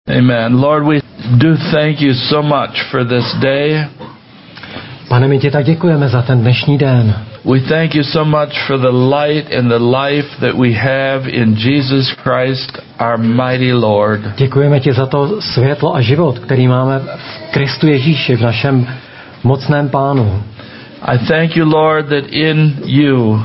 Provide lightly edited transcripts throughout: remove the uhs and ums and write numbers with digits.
Amen. Lord, we do thank you so much for this day. Pane, my ti tak děkujeme za ten dnešní den. We thank you so much for the light and the life that we have in Jesus Christ, our mighty Lord. Děkujeme ti za to světlo a život, který máme v Kristu Ježíši, v našem mocném Pánu. I thank you, Lord, that in you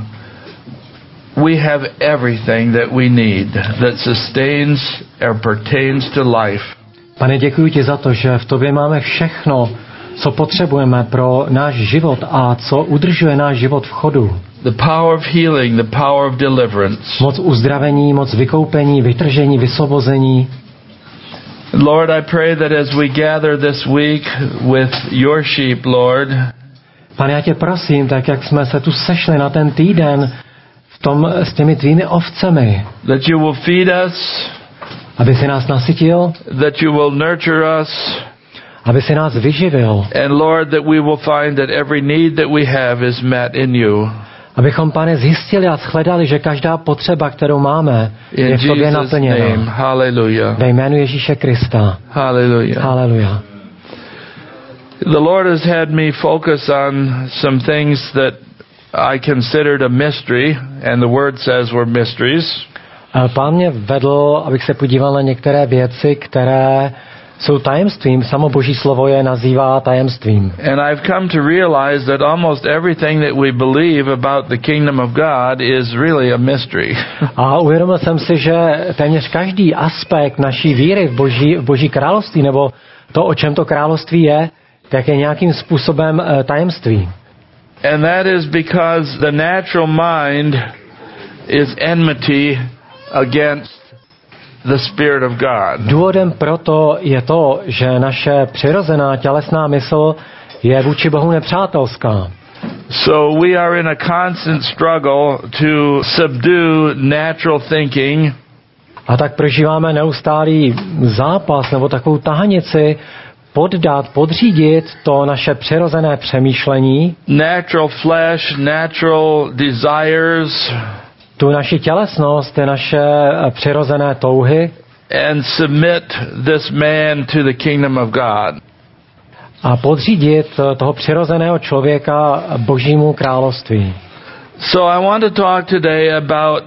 we have everything that we need that sustains or pertains to life. Pane, děkuji ti za to, že v tobě máme všechno, co potřebujeme pro náš život a co udržuje náš život v chodu. The power of healing, the power of deliverance. Moc uzdravení, moc vykoupení, vytržení, vysvobození. Lord, I pray that as we gather this week with your sheep, Lord, Pane, já tě prosím, tak jak jsme se tu sešli na ten týden s těmi tvými ovcemi, that you will feed us, aby si nás nasytil, that you will nurture us, aby si nás vyživil. and Lord, that we will find that every need that we have is met in you. Abychom, Pane, zjistili a shledali, že každá potřeba, kterou máme, In je v tobě Jesus' naplněna. name, hallelujah. Ve jménu Ježíše Krista. Hallelujah. Haleluja. The Lord has had me focus on some things that I considered a mystery, and the Word says we're mysteries. Pán mě vedl, abych se podíval na některé věci, které jsou tajemstvím. Samo Boží slovo je nazývá tajemstvím. And I've come to realize that almost everything that we believe about the kingdom of God is really a mystery. A uvědomil jsem si, že téměř každý aspekt naší víry v Boží království, nebo to, o čem to království je, tak je nějakým způsobem tajemství. And that is because the natural mind is enmity against the Spirit of God. Důvodem proto je to, že naše přirozená tělesná mysl je vůči Bohu nepřátelská. So we are in a constant struggle to subdue natural thinking A tak prožíváme neustálý zápas nebo takovou tahanici podřídit to naše přirozené přemýšlení, natural flesh, natural desires, tu naši tělesnost, ty naše přirozené touhy and submit this man to the kingdom of God. a podřídit toho přirozeného člověka Božímu království. So I want to talk today about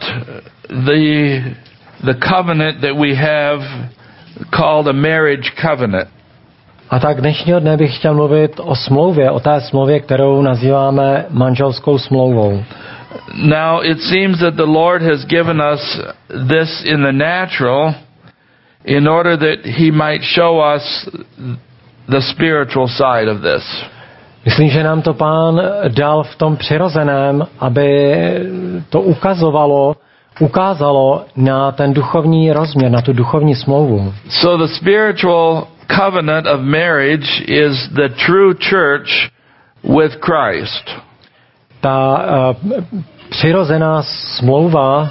the covenant that we have called a marriage covenant. A tak dnešního dne bych chtěl mluvit o smlouvě, o té smlouvě, kterou nazýváme manželskou smlouvou. Now, it seems that the Lord has given us this in the natural in order that He might show us the spiritual side of this. Myslím, že nám to Pán dal v tom přirozeném, aby to ukázalo na ten duchovní rozměr, na tu duchovní smlouvu. So the spiritual covenant of marriage is the true church with Christ. Ta přirozená smlouva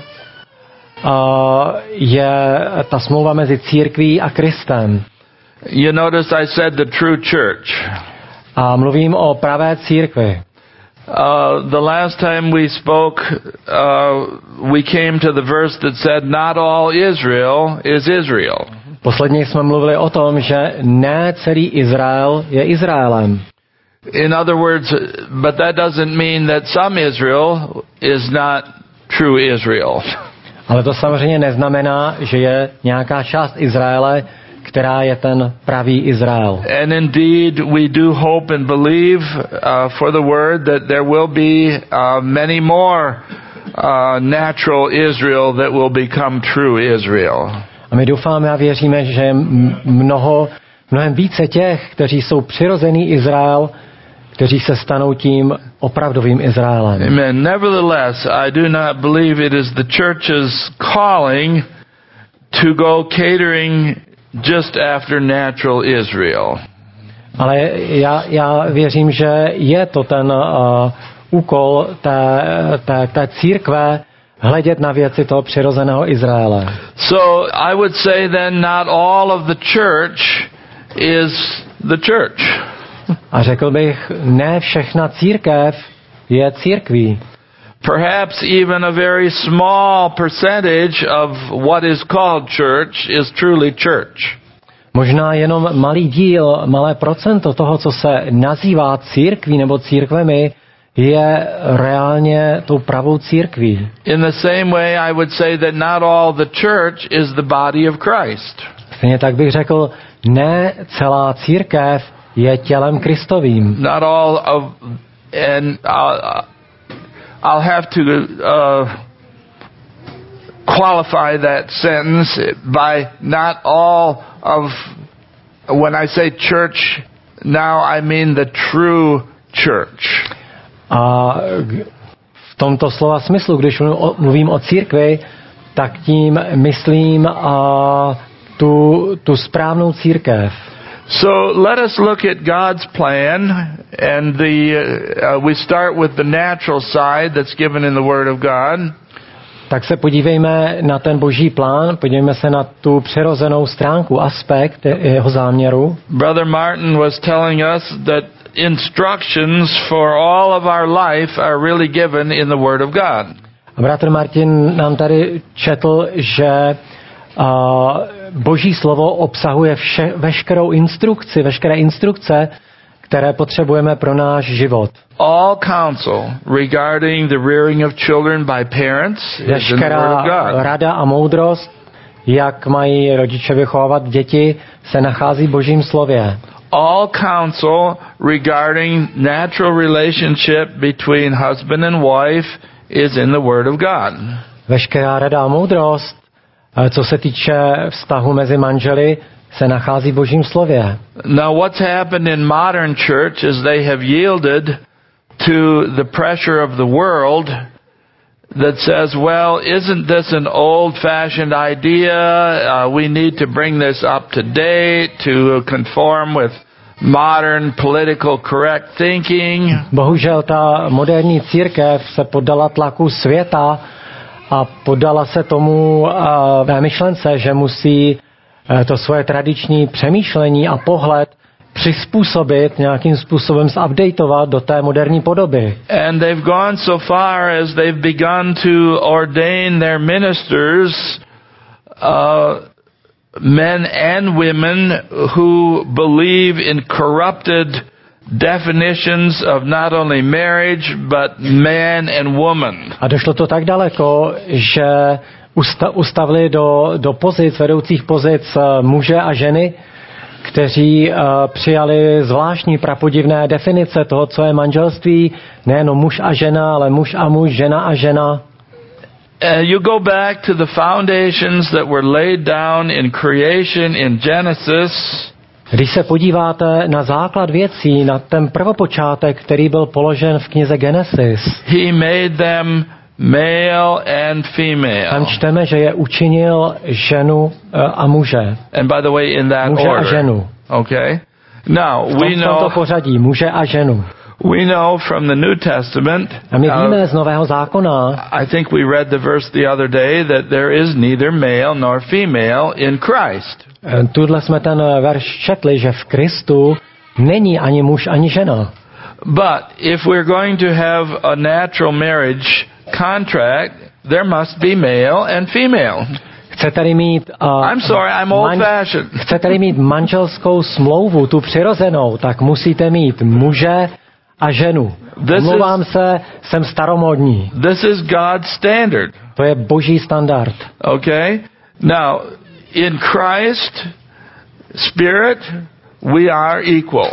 je ta smlouva mezi církví a Kristem. You notice I said the true church. A mluvím o pravé církvi. The last time we spoke, we came to the verse that said, not all Israel is Israel. Posledně jsme mluvili o tom, že ne celý Izrael je Izraelem. In other words, but that doesn't mean that some Israel is not true Israel. Ale to samozřejmě neznamená, že je nějaká část Izraele, která je ten pravý Izrael. And indeed, we do hope and believe for the word that there will be many more natural Israel that will become true Israel. A my doufáme a věříme, že je mnohem více těch, kteří jsou přirozený Izrael, kteří se stanou tím opravdovým Izraelem. Amen. Nevertheless, I do not believe it is the church's calling to go catering just after natural Israel. Ale já věřím, že je to ten úkol té církve hledět na věci toho přirozeného Izraele. So I would say then not all of the church is the church. A řekl bych, ne všechna církev je církví. Perhaps even a very small percentage of what is called church is truly church. Možná jenom malý díl, malé procento toho, co se nazývá církví nebo církvemi, je reálně tou pravou církví. In the same way, I would say that not all the church is the body of Christ. Stejně tak bych řekl, ne celá církev je tělem Kristovým. Not all of, and I'll have to qualify that sentence by not all of, when I say church, now I mean the true church. A v tomto slova smyslu, když mluvím o církvi, tak tím myslím tu správnou církev. So let us look at God's plan, and we start with the natural side that's given in the Word of God. Tak se podívejme na ten boží plán, podívejme se na tu přirozenou stránku, aspekt jeho záměru. Brother Martin was telling us that instructions for all of our life are really given in the Word of God. A bratr Martin nám tady četl, že boží slovo obsahuje veškeré instrukce, které potřebujeme pro náš život. All counsel regarding the rearing of children by parents is in the Word of God. Rada a moudrost, jak mají rodiče vychovávat děti, se nachází v božím slově. All counsel regarding natural relationship between husband and wife is in the Word of God. Veškerá rada a moudrost, co se týče vztahu mezi manželi, se nachází v božím slově. Now what's happened in modern church is they have yielded to the pressure of the world that says, well, isn't this an old-fashioned idea? We need to bring this up to date to conform with modern political correct thinking. Bohužel ta moderní církev se poddala tlaku světa a poddala se tomu myšlence, že musí to svoje tradiční přemýšlení a pohled přizpůsobit, nějakým způsobem zupdateovat do té moderní podoby. And they've gone so far as they've begun to ordain their ministers, men and women who believe in corrupted definitions of not only marriage, but man and woman. A došlo to tak daleko, že ustavili do pozic, vedoucích pozic muže a ženy, kteří přijali zvláštní prapodivné definice toho, co je manželství, nejenom muž a žena, ale muž a muž, žena a žena. You go back to the foundations that were laid down in creation in Genesis. Když se podíváte na základ věcí, na ten prvopočátek, který byl položen v knize Genesis, He made them male and female. tam čteme, že je učinil ženu a muže. And by the way, in that Muže order. a ženu. Okay. Now we V tomto know pořadí, muže a ženu. from the New Testament. A my víme z Nového zákona, I think we read the verse the other day that there is neither male nor female in Christ. Tudle jsme ten verš četli, že v Kristu není ani muž, ani žena. But if we're going to have a natural marriage contract, there must be male and female. Chcete-li mít I'm sorry, I'm old-fashioned. Chcete-li mít manželskou smlouvu, tu přirozenou, tak musíte mít muže a ženu. Omlouvám se, jsem staromódní. This is God's standard. To je boží standard. Okay? Now, in Christ, Spirit, we are equal.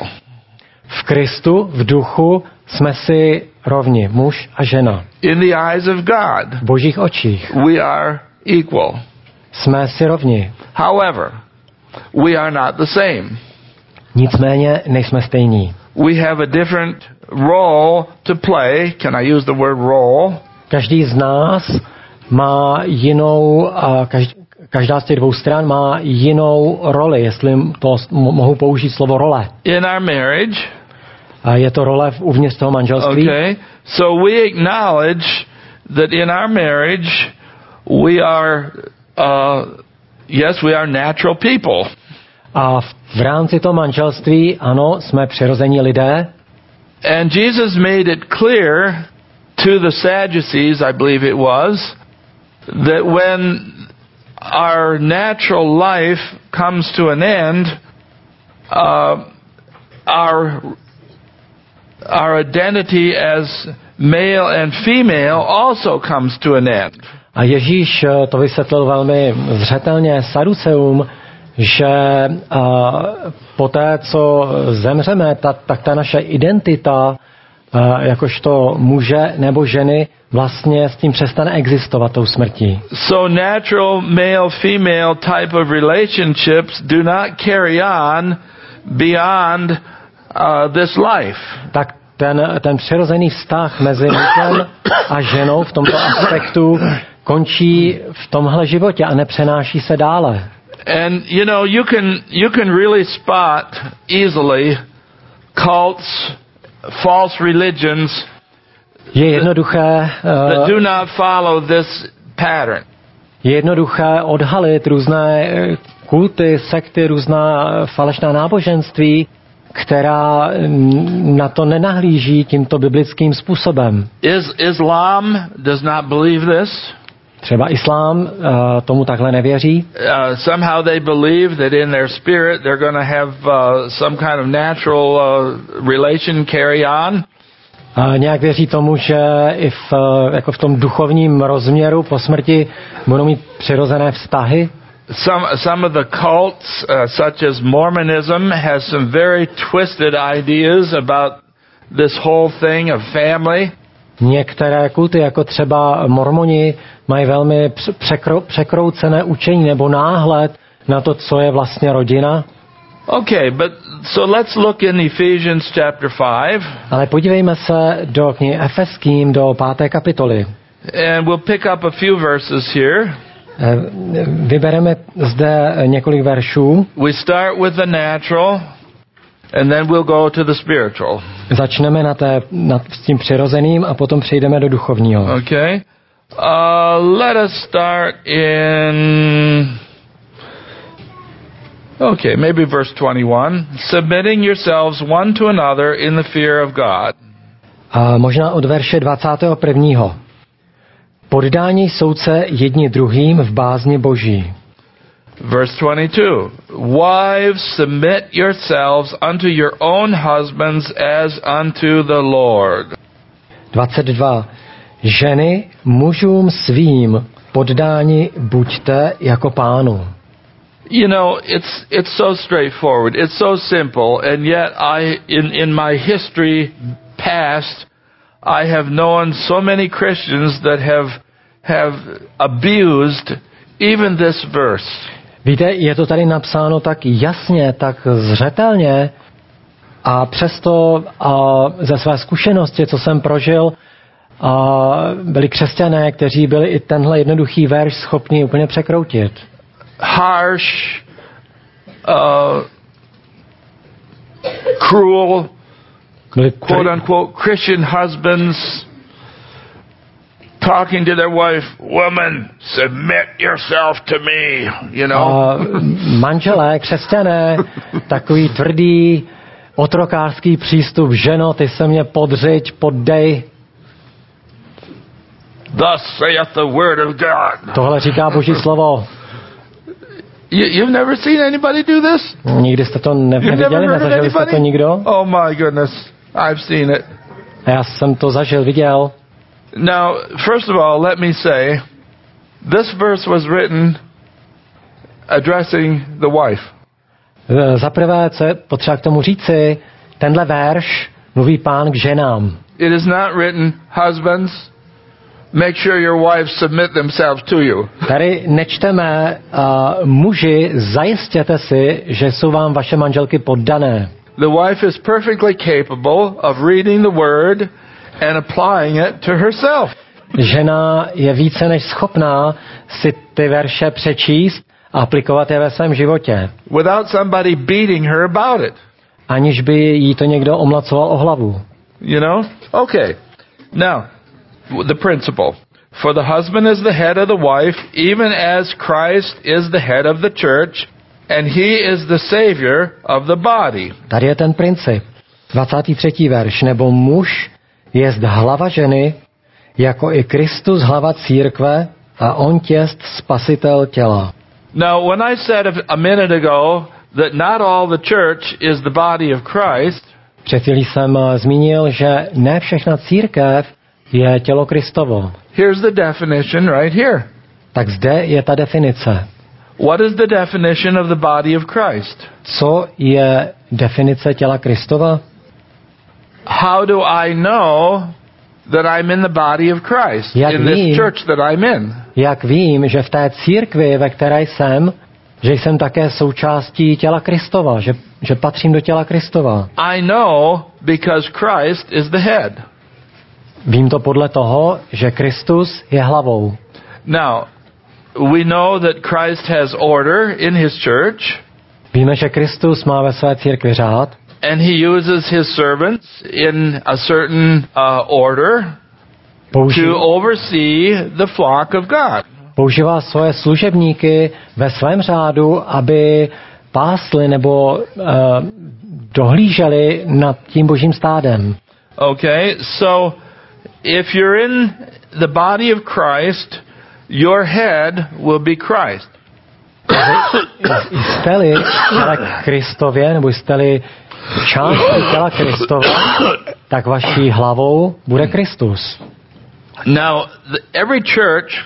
V Kristu, v duchu, jsme si rovni, muž a žena. In the eyes of God, V božích očích we are equal. jsme si rovni. However, we are not the same. Nicméně nejsme stejní. We have a different role to play. Can I use the word role? Každý z nás má jinou, každá z těch dvou stran má jinou roli, jestli to mohu použít slovo role. In our marriage. A je to role uvnitř toho manželství. Okay. So we acknowledge that in our marriage we are, yes, we are natural people. A v rámci toho manželství, ano, jsme přirození lidé. And Jesus made it clear to the Sadducees, I believe it was, that when our natural life comes to an end, our identity as male and female also comes to an end. A Ježíš to vysvětlil velmi zřetelně Saduceum, že poté, co zemřeme, tak ta naše identita, jakožto muže nebo ženy, vlastně s tím přestane existovat tou smrtí. So natural male-female type of relationships do not carry on beyond this life. Tak ten přirozený vztah mezi mužem a ženou v tomto aspektu končí v tomhle životě a nepřenáší se dále. And you can really spot easily cults, false religions Je jednoduché that do not follow this pattern. Je jednoduché odhalit různé kulty, sekty, různá falešná náboženství, která na to nenahlíží tímto biblickým způsobem. Islam does not believe this. Třeba islám tomu takhle nevěří. Somehow they believe that in their spirit they're going to have some kind of natural relation carry on. Nějak věří tomu, že i jako v tom duchovním rozměru po smrti budou mít přirozené vztahy. Some of the cults, such as Mormonism, has some very twisted ideas about this whole thing of family. Některé kulty, jako třeba mormoni, mají velmi překroucené učení nebo náhled na to, co je vlastně rodina. Okay, but so let's look in Ephesians chapter 5. Ale podívejme se do knihy Efeským, do 5. kapitoly. And we'll pick up a few verses here. Vybereme zde několik veršů. We start with the natural, and then we'll go to the spiritual. Začneme s tím přirozeným a potom přejdeme do duchovního. Okay. Let us start maybe verse 21. Submitting yourselves one to another in the fear of God. Možná od verše 21. Poddání jsou se jedni druhým v bázni Boží. Verse 22. Wives, submit yourselves unto your own husbands as unto the Lord. 22. Ženy mužům svým poddáni buďte jako Pánu. You know, it's so straightforward. It's so simple, and yet in my history past, I have known so many Christians that have abused even this verse. Víte, je to tady napsáno tak jasně, tak zřetelně a přesto ze své zkušenosti, co jsem prožil, byli křesťané, kteří byli i tenhle jednoduchý verš schopni úplně překroutit. Harsh, cruel, quote unquote Christian husbands talking to their wife, woman, submit yourself to me, you know. Manželé, křesťané, takový tvrdý otrokářský přístup, ženo, ty se mě podřiď, poddej. Thus saith the word of God. Tohle říká Boží slovo. You've never seen anybody do this? Nikdy jste to neviděli, nezažili jste to nikdo? Oh my goodness, I've seen it. A já jsem to zažil, viděl. Now, first of all, let me say, this verse was written addressing the wife. Za prvé, co je potřeba k tomu říci, tenhle verš mluví Pán k ženám. It is not written, husbands, make sure your wives submit themselves to you. Tady nečteme, muži, zajistěte si, že jsou vám vaše manželky poddané. The wife is perfectly capable of reading the word and applying it to herself. Žena je více než schopná si ty verše přečíst a aplikovat je ve svém životě. Without somebody beating her about it. Aniž by jí to někdo omlacoval o hlavu. You know? Okay. Now, the principle. For the husband is the head of the wife, even as Christ is the head of the church, and he is the savior of the body. Tady je ten princip. 23. verš. Nebo muž jest hlava ženy, jako i Kristus hlava církve, a on jest spasitel těla. Now, when I said a minute ago that not all the church is the body of Christ, Před chvílí jsem zmínil, že ne všechna církev je tělo Kristovo. here's the definition right here. Tak zde je ta definice. What is the definition of the body of Christ? Co je definice těla Kristova? How do I know that I'm in the body of Christ, Jak in this vím? church that I'm in? Jak vím, že v té církvi, ve které jsem, že jsem také součástí těla Kristova, že patřím do těla Kristova? I know because Christ is the head. Vím to podle toho, že Kristus je hlavou. Now, we know that Christ has order in his church, Víme, že Kristus má ve své církvi řád and he uses his servants in a certain order to oversee the flock of God. používá svoje služebníky ve svém řádu, aby pásli nebo dohlíželi nad tím božím stádem. Okay, so if you're in the body of Christ, your head will be Christ. Jste-li těla Kristově, nebo jste-li částí těla Kristova, tak vaší hlavou bude Kristus. Now, every church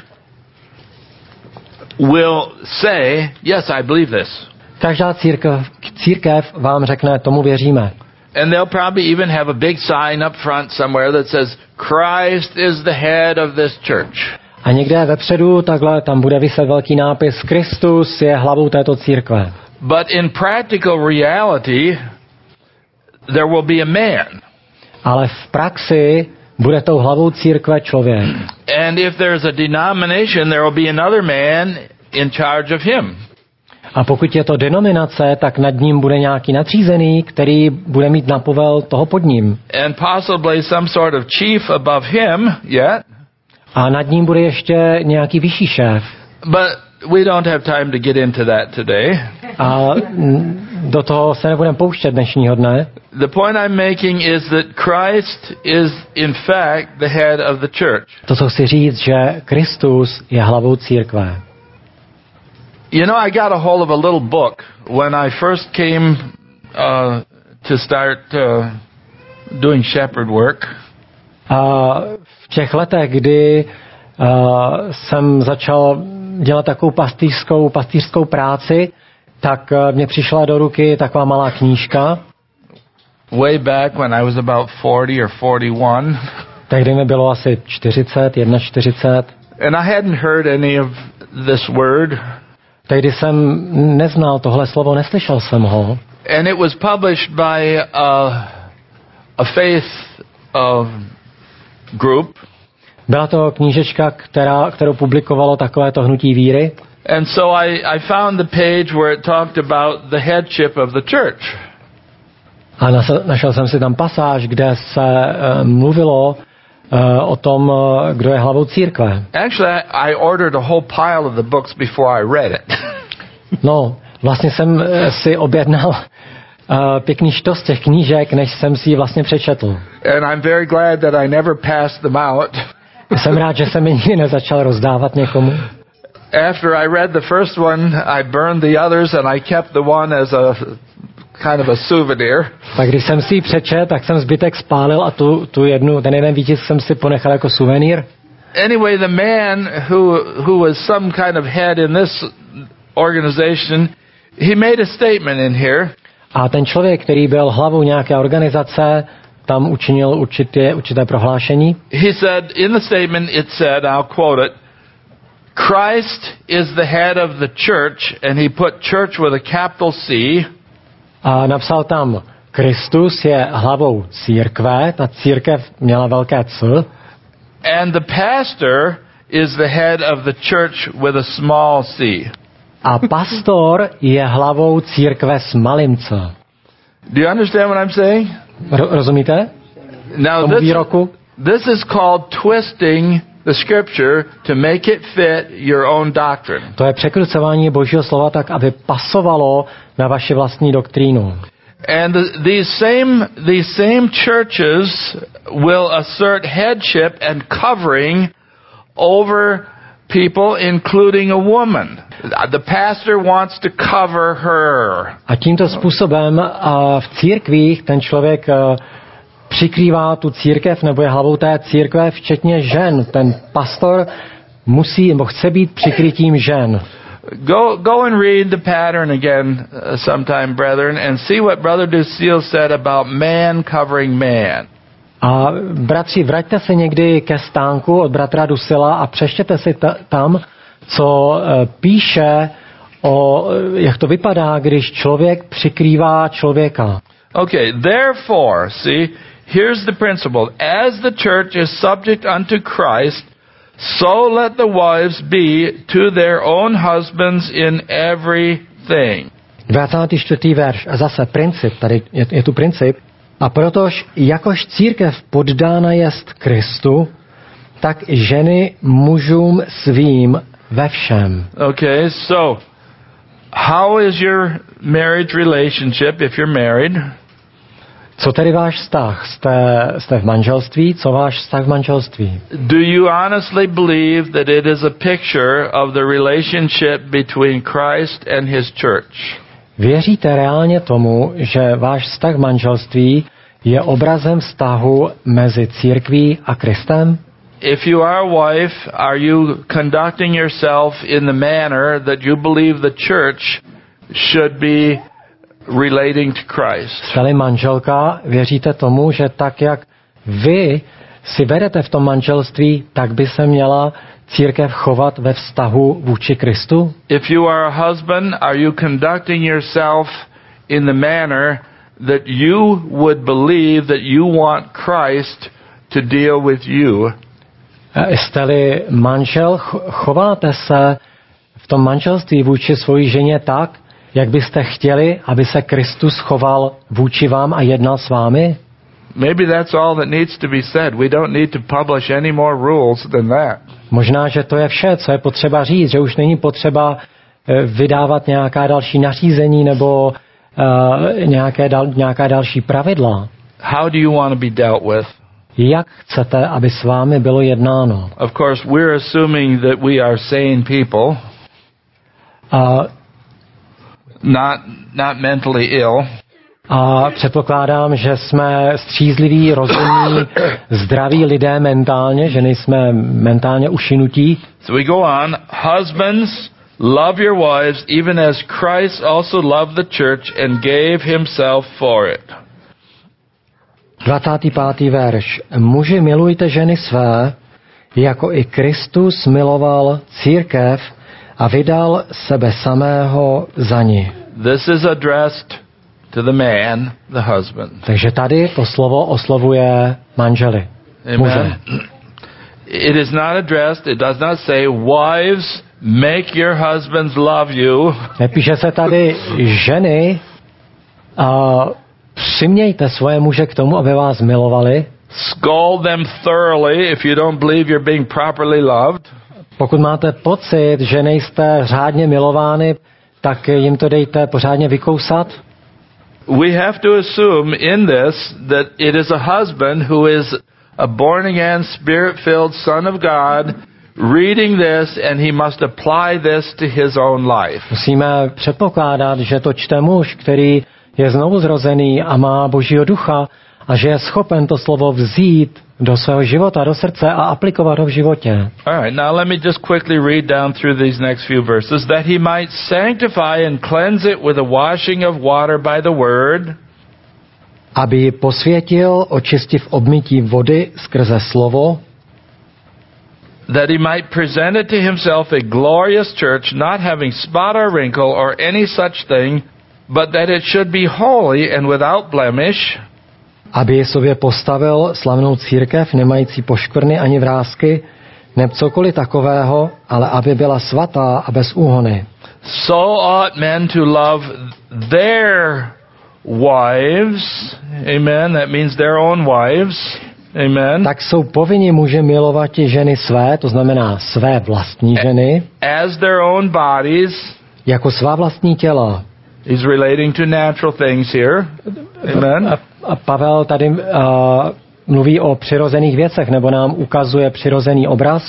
will say, yes, I believe this. Každá církev vám řekne, tomu věříme. And they'll probably even have a big sign up front somewhere that says, Christ is the head of this church. A někde vepředu takhle tam bude viset velký nápis Kristus je hlavou této církve. But in practical reality, there will be a man. Ale v praxi bude tou hlavou církve člověk. And if there's a denomination, there will be another man in charge of him. A pokud je to denominace, tak nad ním bude nějaký nadřízený, který bude mít napovel toho pod ním. And possibly some sort of chief above him yet. A nad ním bude ještě nějaký vyšší šéf. But we don't have time to get into that today. A do toho se nebudeme pouštět dnešního dne. The point I'm making is that Christ is in fact the head of the church. To, co chci říct, že Kristus je hlavou církve. You know, I got a hold of a little book when I first came to start doing shepherd work. A v těch letech, kdy jsem začal dělat takovou pastýřskou práci, tak mě přišla do ruky taková malá knížka. Way back when I was about 40 or 41. Tehdy mi bylo asi 40. And I hadn't heard any of this word. Tehdy jsem neznal tohle slovo, neslyšel jsem ho. And it was published by a faith group. Byla to knížečka, kterou publikovalo takovéto hnutí víry. And so I found the page where it talked about the headship of the church. A našel jsem si tam pasáž, kde se mluvilo o tom, kdo je hlavou církve. Actually, I ordered a whole pile of the books before I read it. No, vlastně jsem si objednal pěkný štos těch knížek, než jsem si ji vlastně přečetl. And I'm very glad that I never passed them out. Jsem rád, že jsem je nikdy nezačal rozdávat někomu. After I read the first one, I burned the others and I kept the one as a kind of a souvenir. Tak když jsem si ji přečet, tak jsem zbytek spálil a ten jeden výtisk jsem si ponechal jako suvenýr. Anyway, the man who was some kind of head in this organization, he made a statement in here. A ten člověk, který byl hlavou nějaké organizace, tam učinil určité prohlášení. He said, in the statement it said, I'll quote it, Christ is the head of the church, and he put church with a capital C. A napsal tam, Kristus je hlavou církve, ta církev měla velké C. And the pastor is the head of the church with a small c. A pastor je hlavou církve s malým C. Do you understand what I'm saying? Rozumíte? Now this is called twisting the scripture to make it fit your own doctrine. To je překrucování Božího slova tak, aby pasovalo na vaši vlastní doktrínu. And these same churches will assert headship and covering over people, including a woman. The pastor wants to cover her. A tímto způsobem v církvích ten člověk přikrývá tu církev nebo je hlavou té církve, včetně žen. Ten pastor musí nebo chce být přikrytím žen. Go and read the pattern again sometime, brethren, and see what Brother Ducille said about man covering man. A bratři, vraťte se někdy ke stánku od bratra Ducilla a přečtěte si tam, co píše o, jak to vypadá, když člověk přikrývá člověka. Okay, therefore, see, here's the principle. As the church is subject unto Christ, so let the wives be to their own husbands in everything. 24. verš. A zase princip, tady je tu princip. A protož jakož církev poddána jest Kristu, tak ženy mužům svým ve všem. Okay, so how is your marriage relationship if you're married? Co tedy váš vztah? Jste v manželství? Co váš vztah v manželství? Do you honestly believe that it is a picture of the relationship between Christ and his church? Věříte reálně tomu, že váš vztah v manželství je obrazem vztahu mezi církví a Kristem? If you are a wife, are you conducting yourself in the manner that you believe the church should be relating to Christ? Jste-li manželka, věříte tomu, že tak, jak vy si vedete v tom manželství, tak by se měla církev chovat ve vztahu vůči Kristu? If you are a husband, are you conducting yourself in the manner that you would believe that you want Christ to deal with you? Jste-li manžel, chováte se v tom manželství vůči svojí ženě tak, jak byste chtěli, aby se Kristus choval vůči vám a jednal s vámi? Maybe that's all that needs to be said. We don't need to publish any more rules than that. Možná, že to je vše, co je potřeba říct, že už není potřeba vydávat nějaká další nařízení nebo nějaká další pravidla. How do you want to be dealt with? Jak chcete, aby s vámi bylo jednáno? Of course, we're assuming that we are sane people, not mentally ill. A předpokládám, že jsme střízliví, rozumní, zdraví lidé mentálně, že nejsme mentálně ušinutí. So we go on. Husbands, love your wives, even as Christ also loved the church and gave himself for it. 25. verš. Muži, milujte ženy své, jako i Kristus miloval církev a vydal sebe samého za ni. This is addressed to the man, the husband. Takže tady to slovo oslovuje manžely. Muže. It is not addressed, it does not say, wives, make your husbands love you. Nepíše se tady ženy, přimějte svoje muže k tomu, aby vás milovali. Scold them thoroughly if you don't believe you're being properly loved. Pokud máte pocit, že nejste řádně milovány, tak jim to dejte pořádně vykousat. We have to assume in this that it is a husband who is a born-again, spirit-filled son of God reading this, and he must apply this to his own life. Musíme předpokládat, že to čte muž, který je znovu zrozený a má Božího ducha a že je schopen to slovo vzít do svého života, do srdce a aplikovat ho v životě. All right, now let me just quickly read down through these next few verses. That he might sanctify and cleanse it with a washing of water by the word. Aby ji posvětil, očistiv obmytí vody skrze slovo. That he might present it to himself a glorious church, not having spot or wrinkle or any such thing, but that it should be holy and without blemish. Aby sobě postavil slavnou církev, nemající poškvrny ani vrásky, neb cokoliv takového, ale aby byla svatá a bez úhony. So ought men to love their wives. Amen. That means their own wives. Amen. Tak jsou povinni muži milovat ženy své, to znamená své vlastní ženy, as their own bodies. jako svá vlastní těla. He's relating to natural things here. Amen. A Pavel tady mluví o přirozených věcech, nebo nám ukazuje přirozený obraz.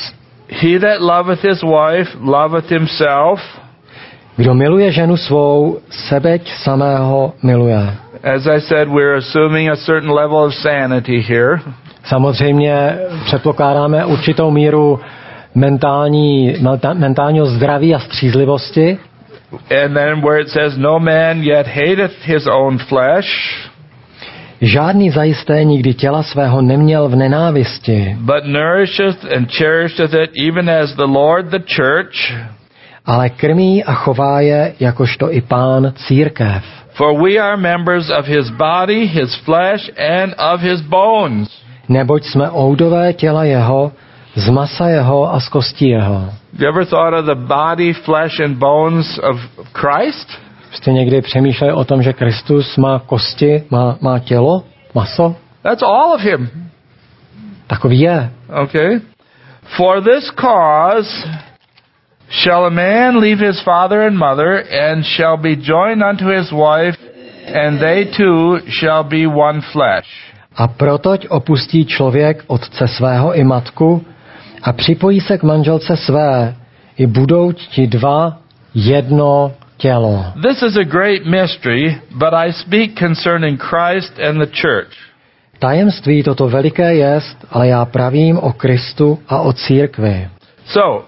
He that loveth his wife loveth himself. Kdo miluje ženu svou, sebeť samého miluje. As I said, we're assuming a certain level of sanity here. Samozřejmě předpokládáme určitou míru mentálního zdraví a střízlivosti. And then where it says, no man yet hateth his own flesh. Žádný zajisté nikdy těla svého neměl v nenávisti. But nourisheth and cherisheth it, even as the Lord the church. Ale krmí a chová je, jakožto i Pán církev. For we are members of his body, his flesh, and of his bones. Neboť jsme oudové těla jeho, z masa jeho a z kostí jeho. You ever thought of the body, flesh, and bones of Christ? Jste někdy přemýšleli o tom, že Kristus má kosti, má tělo, maso? That's all of him. Takový je. Okay. For this cause shall a man leave his father and mother, and shall be joined unto his wife, and they two shall be one flesh. A protoť opustí člověk otce svého i matku a připojí se k manželce své, i budou ti dva jedno tělo. This is a great mystery, but I speak concerning Christ and the church. Tajemství toto veliké jest, ale já pravím o Kristu a o církvi. So,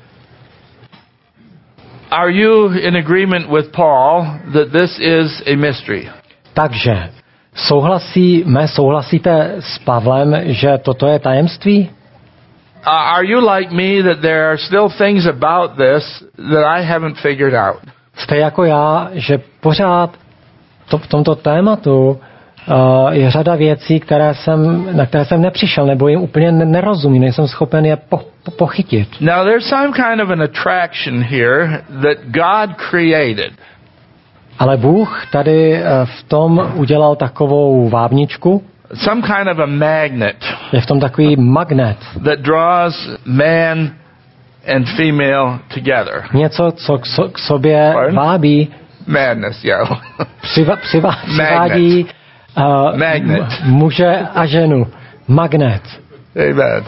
are you in agreement with Paul that this is a mystery? Takže souhlasíte s Pavlem, že toto je tajemství? Are you like me that there are still things about this that I haven't figured out? Jste jako já, že pořád v tomto tématu je řada věcí, na které jsem nepřišel, nebo jim úplně nerozumím, nejsem schopen je pochytit. Now there's some kind of an attraction here that God created. Ale Bůh tady v tom udělal takovou vábničku. Some kind of a magnet. Je v tom takový magnet. That draws man and female together. Něco, co k sobě vábí. Madness, yeah. Přivádí magnet. Muže a ženu. Magnet. Amen.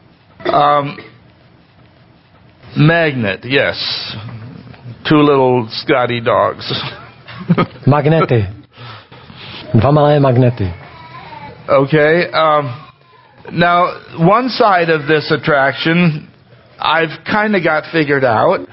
Magnet, yes. Two little Scotty dogs. Magnety. Dva malé magnety. Okay. Now, one side of this attraction, I've kind of got figured out.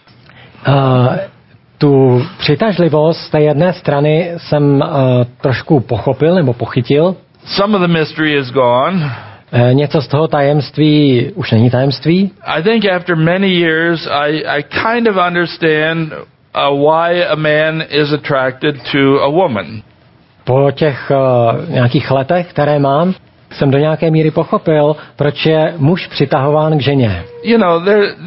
Tu přitažlivost z té jedné strany jsem trošku pochopil nebo pochytil. Some of the mystery is gone. Něco z toho tajemství už není tajemství. I think after many years, I kind of understand why a man is attracted to a woman. Po těch nějakých letech, které mám, jsem do nějaké míry pochopil, proč je muž přitahován k ženě. You know,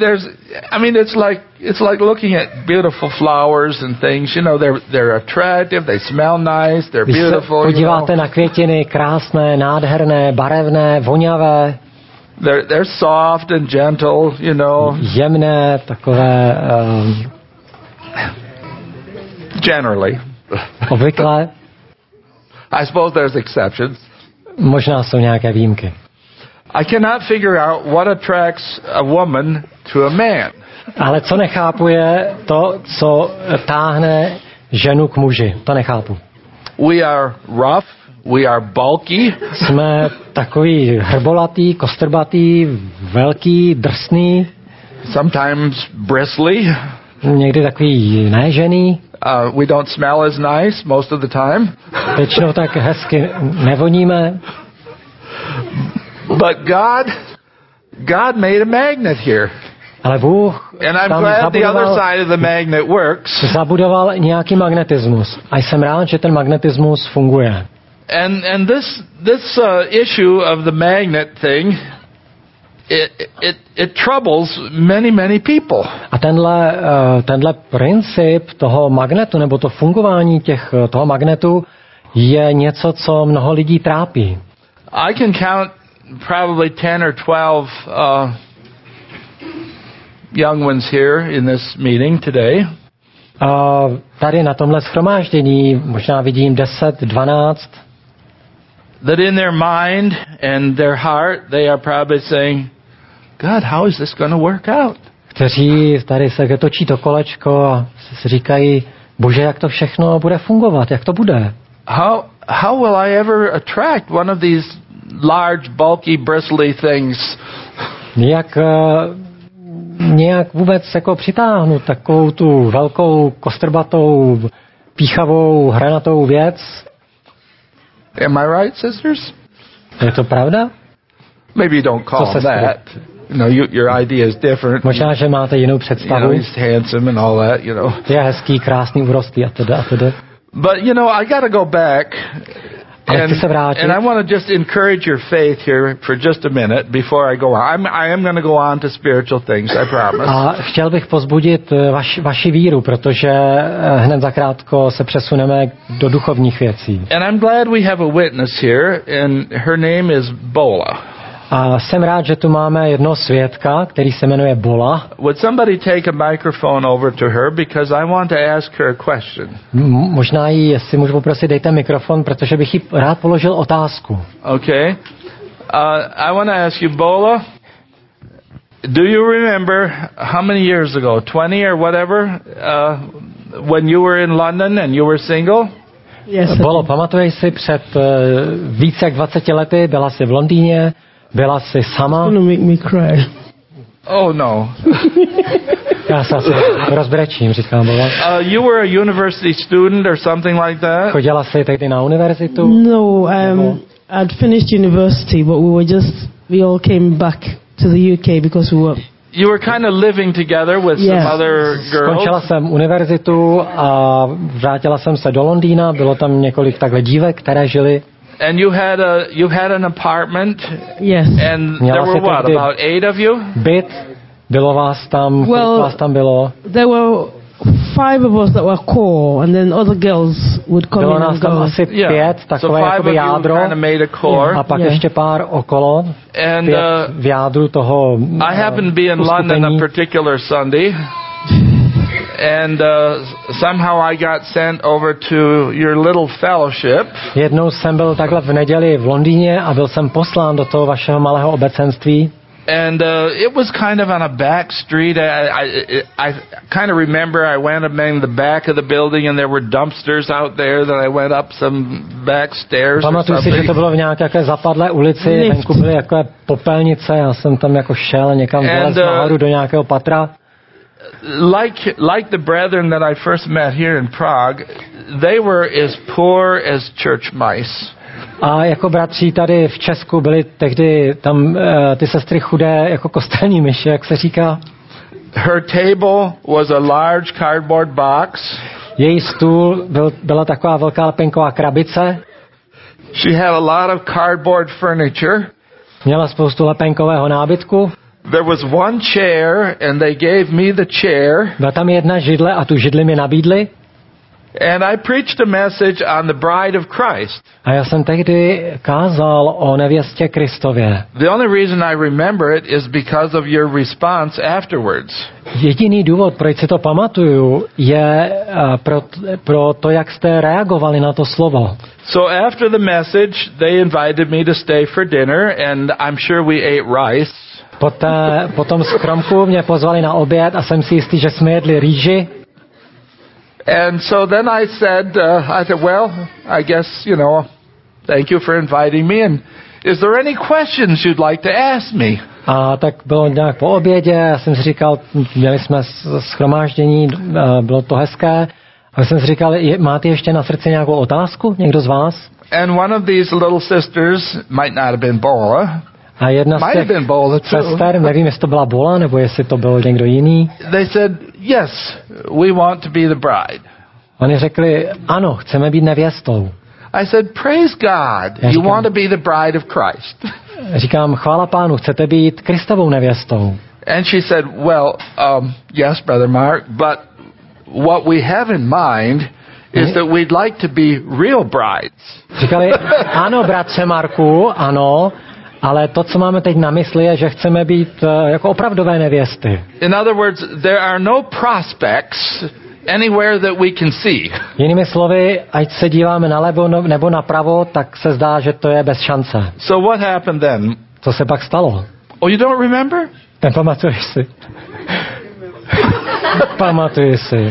it's like looking at beautiful flowers and things. You know, they're attractive, they smell nice, they're beautiful. Když se podíváte na květiny, krásné, nádherné, barevné, voňavé. They're soft and gentle, you know. Jemné, takové. Generally. Obvykle. I suppose there's exceptions. Možná jsou nějaké výjimky. I cannot figure out what attracts a woman to a man. Ale co nechápu je to, co táhne ženu k muži. To nechápu. We are rough, we are bulky. Jsme takový hrbolatý, kostrbatý, velký, drsný. Sometimes bristly. Někdy takový naježený. We don't smell as nice most of the time. Většinou tak hezky nevoníme. But God made a magnet here. Ale Bůh and I'm glad the other side of the magnet works. Zabudoval nějaký magnetismus. A jsem rád, že ten magnetismus funguje. And this issue of the magnet thing, it troubles many people. A tenhle princip toho magnetu nebo to fungování toho magnetu je něco, co mnoho lidí trápí. I can count probably 10 or 12 young ones here in this meeting today. Tady na tomhle shromáždění možná vidím 10, 12. That in their mind and their heart they are probably saying, God, how is this going to work out? Kteří tady se točí to kolečko a si říkají, Bože, jak to všechno bude fungovat, jak to bude? How will I ever attract one of these large, bulky, bristly things? Nějak vůbec jako přitáhnout takovou tu velkou, kostrbatou, píchavou, hranatou věc. Am I right, sisters? Je to pravda? Maybe you don't call him that. No, your idea is different. Možná, že máte jinou představu. He's handsome and all that, Je hezký, krásný, urostlý a teda. But, I got to go back. And I want to just encourage your faith here for just a minute before I go on. I am going to go on to spiritual things, I promise. A chtěl bych povzbudit vaši víru, protože hned zakrátko se přesuneme do duchovních věcí. And I'm glad we have a witness here, and her name is Bola. A jsem rád, že tu máme jednoho svědka, který se jmenuje Bola. Would somebody take a microphone over to her because I want to ask her a question. Možná jí, jestli můžu poprosit, dejte mikrofon, protože bych jí rád položil otázku. Okay. I want to ask you, Bola, do you remember how many years ago, 20 or whatever, when you were in London and you were single? Yes. Bolo, pamatuješ si před více jak 20 lety, byla jsi v Londýně, byla jsi sama. It's gonna make me cry. Oh no. Já se asi rozbrečím, říkám Bola. You were a university student or something like that? Chodila jsi tehdy na univerzitu? No, I'd finished university, but we all came back to the UK because we were. You were kind of living together with some other girls. Skončila jsem univerzitu a vrátila jsem se do Londýna, bylo tam několik takhle dívek, které žily. And you had an apartment. Yes. And there were what, about 8 of you? Byt, bylo vás tam, kolik vás tam bylo? There were 5 of us that were core, and then other girls would come bylo in nás and tam go. asi 5, takové jakoby jádro. A pak ještě pár okolo. And 5 v jádru toho I happened to be in London a particular Sunday. And somehow I got sent over to your little fellowship. Jednou jsem byl takhle v neděli v Londýně a byl jsem poslán do toho vašeho malého obecenství. And it was kind of on a back street. I kind of remember I went among the back of the building and there were dumpsters out there that I went up some back stairs. Pamatuju si, že to bylo v nějaké zapadlé ulici, venku byly jako popelnice, já jsem tam jako šel někam vylez nahoru do nějakého patra. Like the brethren that I first met here in Prague, they were as poor as church mice. A jako bratři tady v Česku byli tehdy tam ty sestry chudé jako kostelní myši, jak se říká. Her table was a large cardboard box. Její stůl byla taková velká lepenková krabice. She had a lot of cardboard furniture. Měla spoustu lepenkového nábytku. There was one chair and they gave me the chair. Byla tam jedna židle a tu židli mi nabídli. And I preached a message on the bride of Christ. A já jsem tehdy kázal o nevěstě Kristově. The only reason I remember it is because of your response afterwards. Jediný důvod, proč si to pamatuju, je pro to, jak jste reagovali na to slovo. So after the message, they invited me to stay for dinner and I'm sure we ate rice. Potom z chromku mě pozvali na oběd a jsem si jistý, že jsme jedli rýži. And so then I said, well, I guess, thank you for inviting me. And is there any questions you'd like to ask me? A tak bylo nějak po obědě, já jsem si říkal, měli jsme shromáždění, bylo to hezké. A jsem si říkal, máte ještě na srdci nějakou otázku, někdo z vás? And one of these little sisters, might not have been Bola. A jedna z těch sester, nevím, jestli to byla Bola, nebo jestli to byl někdo jiný. They said, yes, we want to be the bride. Oni řekli, ano, chceme být nevěstou. I said, praise God, you want to be the bride of Christ. Říkám, chvála Pánu, chcete být Kristovou nevěstou. And she said, well, yes, Brother Mark, but what we have in mind is that we'd like to be real brides. Říkali, ano, bratře Marku, ano, ale to, co máme teď na mysli, je, že chceme být jako opravdové nevěsty. In other words, there are no prospects anywhere that we can see. Jinými slovy, ať se díváme nalevo nebo napravo, tak se zdá, že to je bez šance. So what happened then? Co se pak stalo? Oh, you don't remember? Nepamatuješ si? Pamatuji si.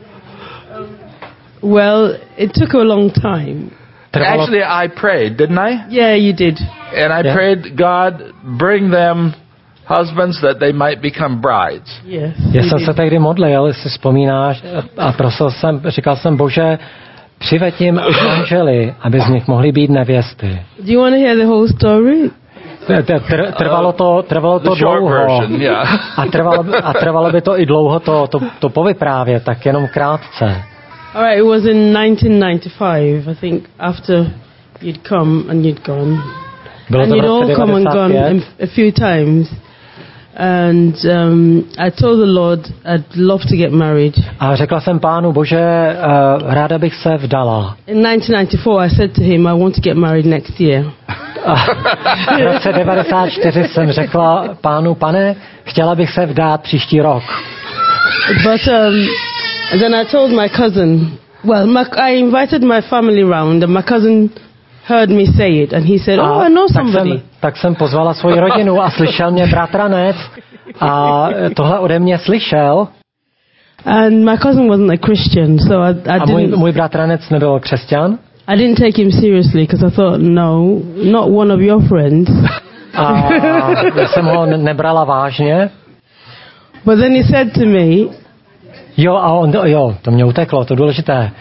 Well, it took a long time. Actually, I prayed, didn't I? Yeah, you did. And I prayed, God, bring them husbands that they might become brides. Yes. Já jsem se tehdy modlil, jestli vzpomínáš, a říkal jsem, Bože, přiveď jim manžely, aby z nich mohly být nevěsty. Do you want to hear the whole story? Trvalo to dlouho. Version, yeah. A trvalo by to i dlouho to povyprávět, tak jenom krátce. All right, it was in 1995, I think, after you'd come and you'd gone. And you'd all come and gone a few times. And I told the Lord I'd love to get married. A řekla jsem Pánu, Bože, ráda bych se vdala. In 1994, I said to him, I want to get married next year. V roce 1994 jsem řekla Pánu, Pane, chtěla bych se vdát příští rok. But then I told my cousin, I invited my family round, and my cousin heard me say it, and he said, "Oh, I know somebody." Tak jsem pozvala svoji rodinu a slyšel mě bratranec a tohle ode mě slyšel. And my cousin wasn't a Christian, so I didn't. Můj bratranec nebyl křesťan. I didn't take him seriously because I thought, no, not one of your friends. A já jsem ho nebrala vážně. But then he said to me. To mě uteklo, to důležité.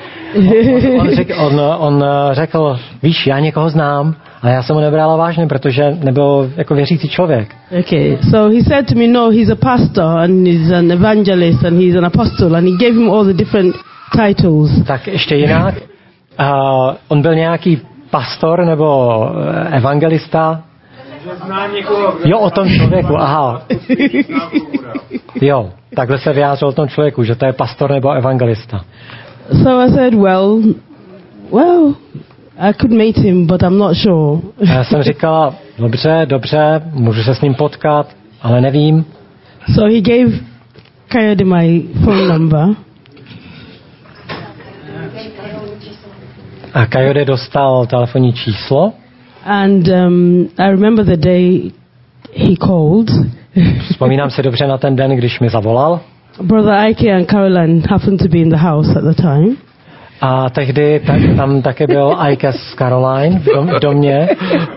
On řekl, víš, já někoho znám, a já jsem ho nebrala vážně, protože nebyl jako věřící člověk. Okay, so he said to me, no, he's a pastor and he's an evangelist and he's an apostle, and he gave him all the different titles. Tak ještě jinak, on byl nějaký pastor nebo evangelista. Jo, o tom člověku, aha. Jo, takhle se vyjádřil o tom člověku, že to je pastor nebo evangelista. So I said, well, I could meet him, but I'm not sure. Já jsem říkala, dobře, můžu se s ním potkat, ale nevím. So he gave Kayode my phone number. A Kayode dostal telefonní číslo. And I remember the day he called. Vzpomínám si dobře na ten den, když mi zavolal. Brother Ike and Caroline happened to be in the house at the time. A tehdy tam také byl Ike s Caroline v domě.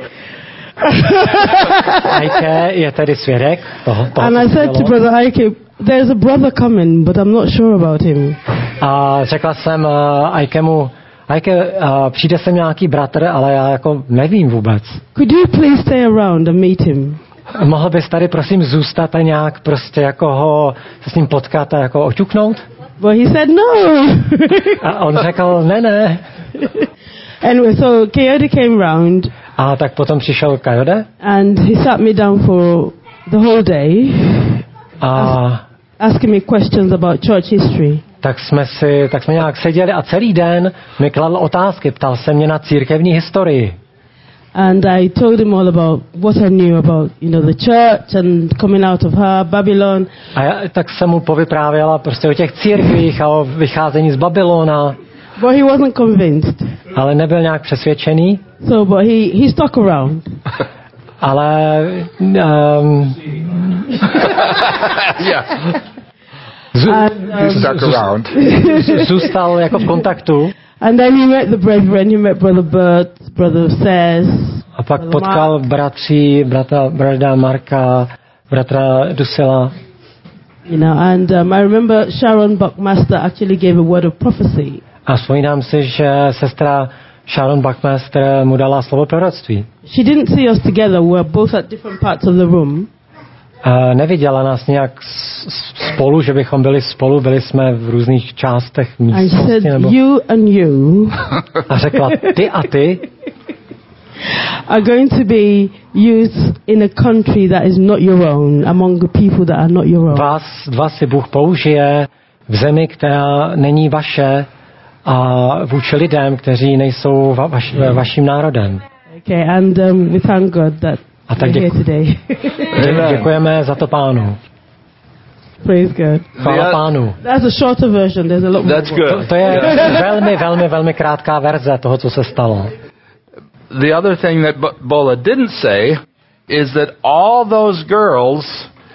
Ike je tedy svědek toho. And I said to Brother Ike, there's a brother coming, but I'm not sure about him. A řekla jsem Ikemu, Ike, přijde sem nějaký bratr, ale já jako nevím vůbec. Could you please stay around and meet him? Mohl bys tady prosím zůstat a nějak prostě jako se s ním potkat a jako oťuknout? But he said no. A on řekl ne. Anyway, so Kayode came round. A tak potom přišel Kayode. And he sat me down for the whole day. Asking me questions about church history. Tak jsme nějak seděli a celý den mi kladl otázky, ptal se mě na církevní historii. And I told him all about what I knew about, the church and coming out of her, Babylon. A já tak jsem mu povyprávěla prostě o těch církvích a o vycházení z Babylona. But he wasn't convinced. Ale nebyl nějak přesvědčený. So, but he stuck around. Ale stuck around. Zůstal jako v kontaktu. And then he met the brethren, he met Brother Bert, Brother Sez. A pak potkal bratra Marka, bratra Dusila. And I remember Sharon Buckmaster actually gave a word of prophecy. A vzpomínám si, že sestra Sharon Buckmaster mu dala slovo proroctví. She didn't see us together, we were both at different parts of the room. Neviděla nás nějak spolu, že bychom byli spolu, byli jsme v různých částech místnosti. And she said, you and you a řekla, ty a ty are going to be used in a country that is not your own, among the people that are not your own. Vás si Bůh použije v zemi, která není vaše, a vůči lidem, kteří nejsou vaším národem. Okay, and we thank God that a tak děkujeme za to Pánu. Praise God. Chvála Pánu. That's a shorter version. There's a lot more. That's good. To je velmi krátká verze toho, co se stalo. The other thing that Bola didn't say is that all those girls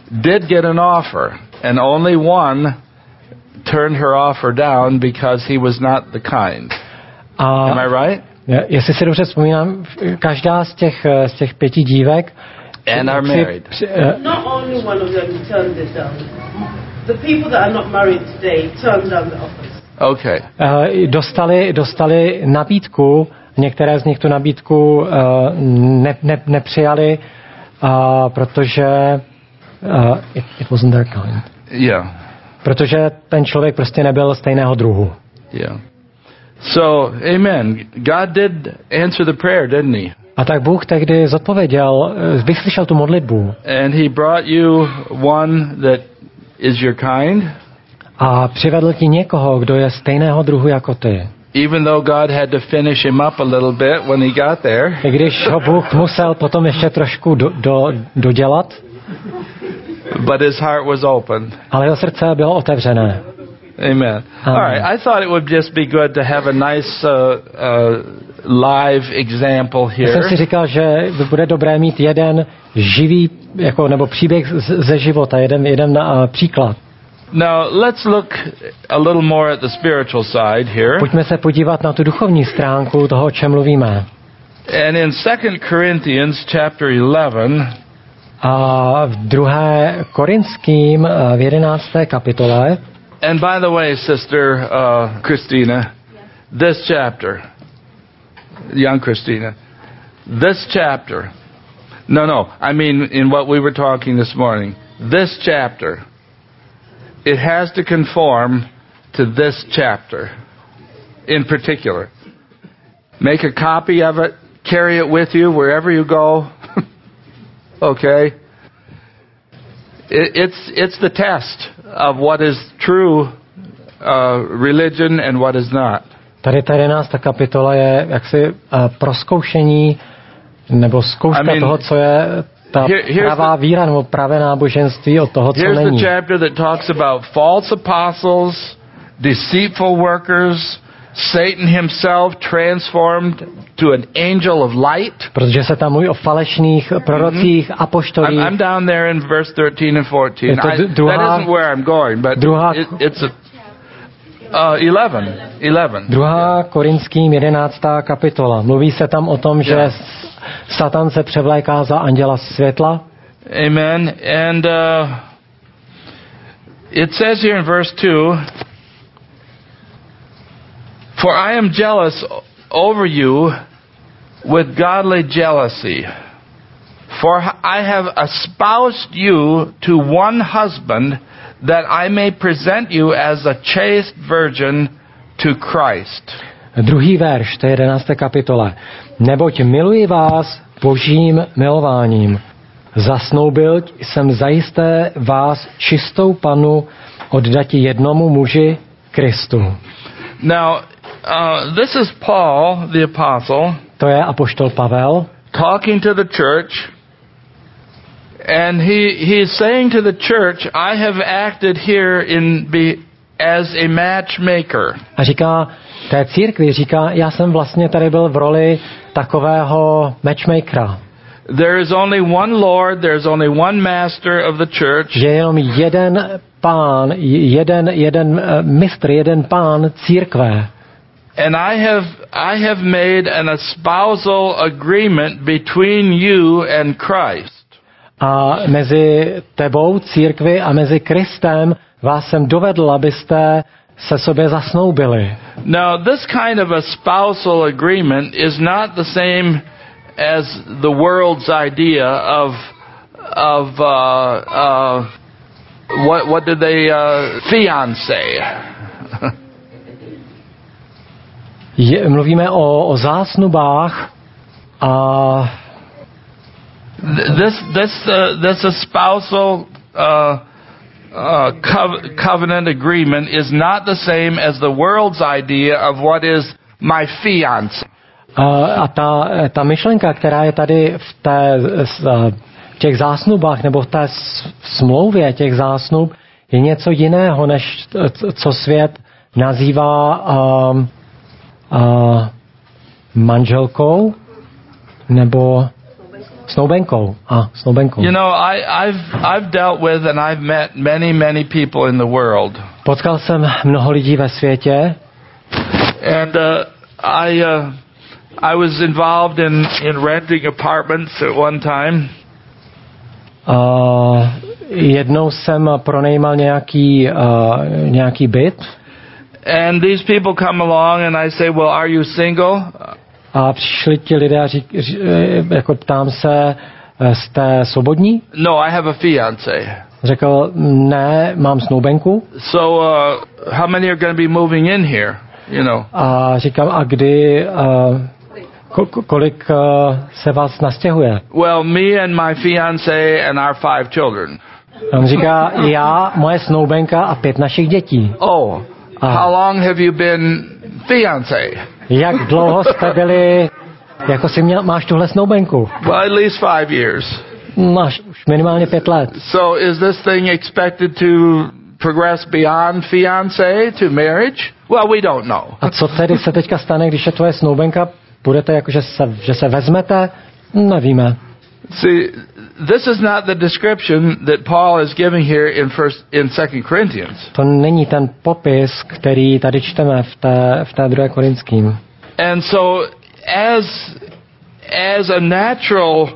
did get an offer, and only one turned her offer down because he was not the kind. Am I right? Jestli si dobře vzpomínám, každá z těch 5 dívek and are married. Not only one of them turned it down. The people that are not married today turned down the offers. Okay. Dostali nabídku, některé z nich tu nabídku nepřijali, protože it wasn't their kind. Yeah. Protože ten člověk prostě nebyl stejného druhu. Yeah. So, amen. God did answer the prayer, didn't he? A tak Bůh tehdy zodpověděl, vyslyšel tu modlitbu. And he brought you one that is your kind. A přivedl ti někoho, kdo je stejného druhu jako ty. Even though God had to finish him up a little bit when he got there. I když ho Bůh musel potom ještě trošku dodělat. But his heart was open. Ale jeho srdce bylo otevřené. Amen. All right. I thought it would just be good to have a nice live example here. Já jsem si říkal, že bude dobré mít jeden živý nebo příběh ze života, jeden příklad. Now let's look a little more at the spiritual side here. Pojďme se podívat na tu duchovní stránku toho, o čem mluvíme. And in 2 Corinthians chapter 11, a v 2. Korinským v 11. kapitole. And by the way, Sister Christina, this chapter, young Christina, this chapter, I mean in what we were talking this morning, this chapter, it has to conform to this chapter in particular. Make a copy of it, carry it with you wherever you go. Okay? It's the test of what is true religion and what is not. Tady ta 11. kapitola je jaksi prozkoušení nebo zkouška toho, co je ta pravá víra nebo pravé náboženství od toho, co není. Here's the chapter that talks about false apostles, deceitful workers, Satan himself transformed to an angel of light. Protože se tam mluví o falešných prorocích, apoštolích. I'm down there in verse 13 and 14. That isn't where I'm going, but it's 11. 2. Korinským 11. kapitola. Mluví se tam o tom, že Satan se převléká za anděla světla. Amen. And it says here in verse 2, for I am jealous over you with godly jealousy. For I have espoused you to one husband, that I may present you as a chaste virgin to Christ. Druhý verš, to je 11. kapitole. Neboť miluji vás božím milováním. Zasnoubil jsem zajisté vás čistou panu oddati jednomu muži Kristu. Now, this is Paul, the apostle. To je apoštol Pavel. Talking to the church. And he's saying to the church, I have acted here as a matchmaker. A říká té církvi, já jsem vlastně tady byl v roli takového matchmakera. There is only one Lord, there is only one master of the church. Že je jenom jeden pán, jeden mistr, jeden pán církve. And I have made an espousal agreement between you and Christ. A mezi tebou, církvi, a mezi Kristem vás jsem dovedl, abyste se sobě zasnoubili. Now, this kind of a spousal agreement is not the same as the world's idea of what did they fiancé. Mluvíme o zásnubách a this spousal covenant agreement is not the same as the world's idea of what is my fiancé. A ta myšlenka, která je tady v těch zásnubách nebo v té smlouvě těch zásnub, je něco jiného, než co svět nazývá manželkou nebo snoubenkou. You know, I've dealt with and I've met many people in the world. Potkal jsem mnoho lidí ve světě. And I was involved in renting apartments at one time. Jednou jsem pronajímal nějaký byt. And these people come along and I say, well, are you single? A přišli ti lidé a jako ptám se, jste svobodní? No, I have a fiancé. Řekl, ne, mám snoubenku. So, how many are going to be moving in here? You know. A říkám, a kdy, kolik se vás nastěhuje? Well, me and my fiancé and our 5 children. On říká, já, moje snoubenka a 5 našich dětí. Oh, how long have you been fiancé? Jak dlouho jste byli, jako máš tuhle snoubenku? Well, at least 5 years. Máš už minimálně 5 let. So is this thing expected to progress beyond fiancé to marriage? Well, we don't know. A co tedy se teďka stane, když je tvoje snoubenka? Budete jako, že se vezmete? Nevíme. See, this is not the description that Paul is giving here in 2 Corinthians. To není ten popis, který tady čteme v té 2. Korinským. And so as a natural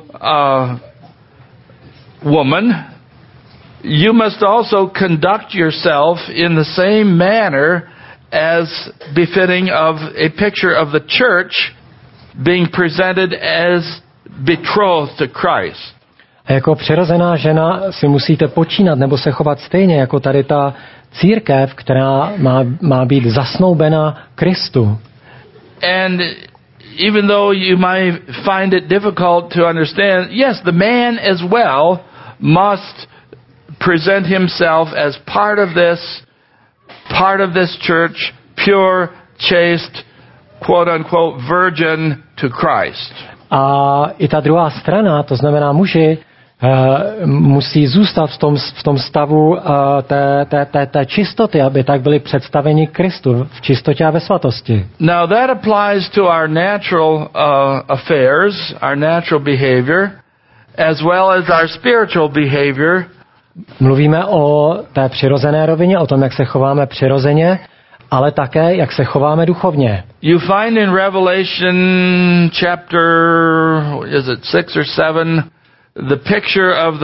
woman, you must also conduct yourself in the same manner as befitting of a picture of the church being presented as betrothed to Christ. A jako přirozená žena si musíte počínat nebo se chovat stejně jako tady ta církev, která má být zasnoubena Kristu. And even though you might find it difficult to understand, yes, the man as well must present himself as part of this church, pure, chaste, quote unquote virgin to Christ. A i ta druhá strana, to znamená muži, musí zůstat v tom stavu té čistoty, aby tak byli představeni Kristu v čistotě a ve svatosti. Now that applies to our natural affairs, our natural behavior, as well as our spiritual behavior. Mluvíme o té přirozené rovině, o tom, jak se chováme přirozeně, ale také, jak se chováme duchovně. You find in Revelation chapter, is it 6 or 7, the picture of the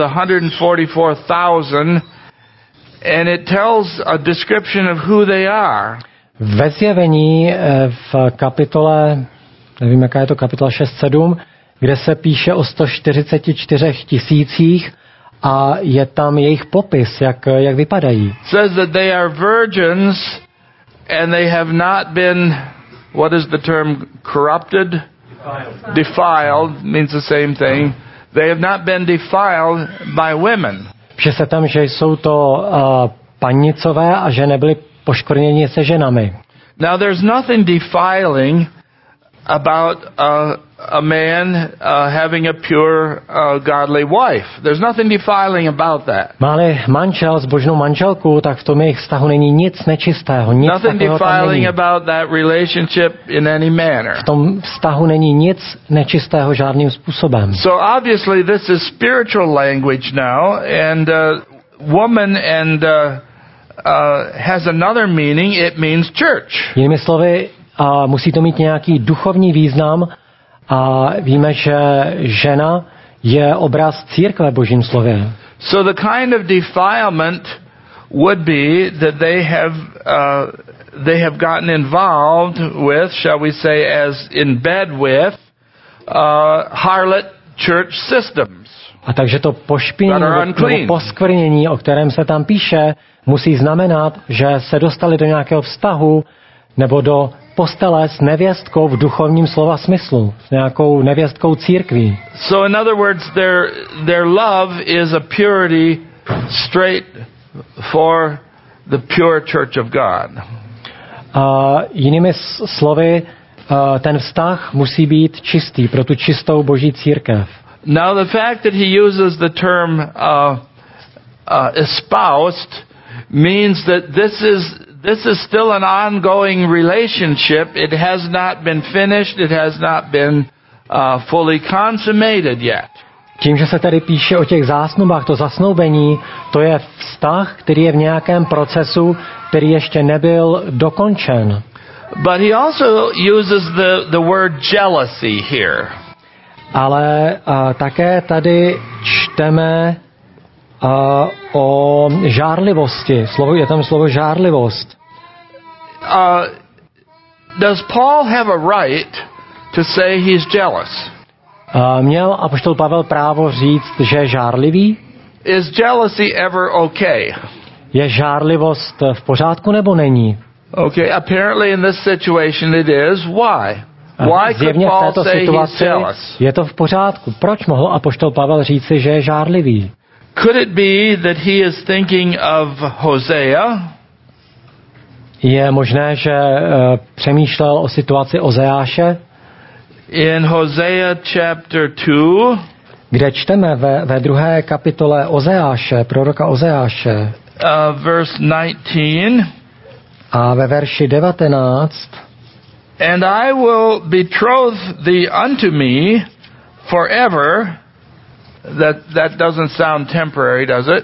144,000, and it tells a description of who they are. Ve Zjevení v kapitole, nevím, jaká je to kapitola 6-7, kde se píše o 144 tisících a je tam jejich popis, jak vypadají. Says that they are virgins and they have not been, what is the term, corrupted? Defiled means the same thing. They have not been defiled by women. Píše se tam, že jsou to pannicové a že nebyli poškvrněni se ženami. Now there's nothing defiling about a man having a pure, godly wife. There's nothing defiling about that. Máli manžel zbožnou manželku, tak v tom jejich vztahu není nic nečistého, nic nothing defiling about that relationship in any manner. V tom vztahu není nic nečistého žádným způsobem. So obviously this is spiritual language now, and woman and has another meaning. It means church. Jinými slovy, musí to mít nějaký duchovní význam a víme, že žena je obraz církve v Božím slově. So the kind of defilement would be that they have gotten involved with, shall we say, as in bed with harlot church systems. A takže to pošpinění nebo poskvrnění, o kterém se tam píše, musí znamenat, že se dostali do nějakého vztahu nebo do postele s nevěstkou v duchovním slova smyslu, s nějakou nevěstkou církví. So in other words, their love is a purity straight for the pure church of God. Jinými slovy, ten vztah musí být čistý pro tu čistou Boží církev. Now the fact that he uses the term espoused means that this is still an ongoing relationship. It has not been finished. It has not been fully consummated yet. Tím, že se tady píše o těch zásnubách, to zasnoubení, to je vztah, který je v nějakém procesu, který ještě nebyl dokončen. But he also uses the word jealousy here. Ale také tady čteme o žárlivosti. Je tam slovo žárlivost. Does Paul have a right to say he's jealous? Měl apoštol Pavel právo říct, že je žárlivý? Is jealousy ever okay? Je žárlivost v pořádku nebo není? Okay, apparently in this situation it is. Why? Why could Zjevně v Paul této say he's situaci jealous? je to v pořádku. Proč mohl apoštol Pavel říci, že je žárlivý? Could it be that he is thinking of Hosea? Je možné, že přemýšlel o situaci Ozeáše? In Hosea chapter 2, kde čteme ve 2. kapitole Ozeáše, proroka Ozeáše, verse 19, a ve verši 19, and I will betroth thee unto me forever. That doesn't sound temporary, does it?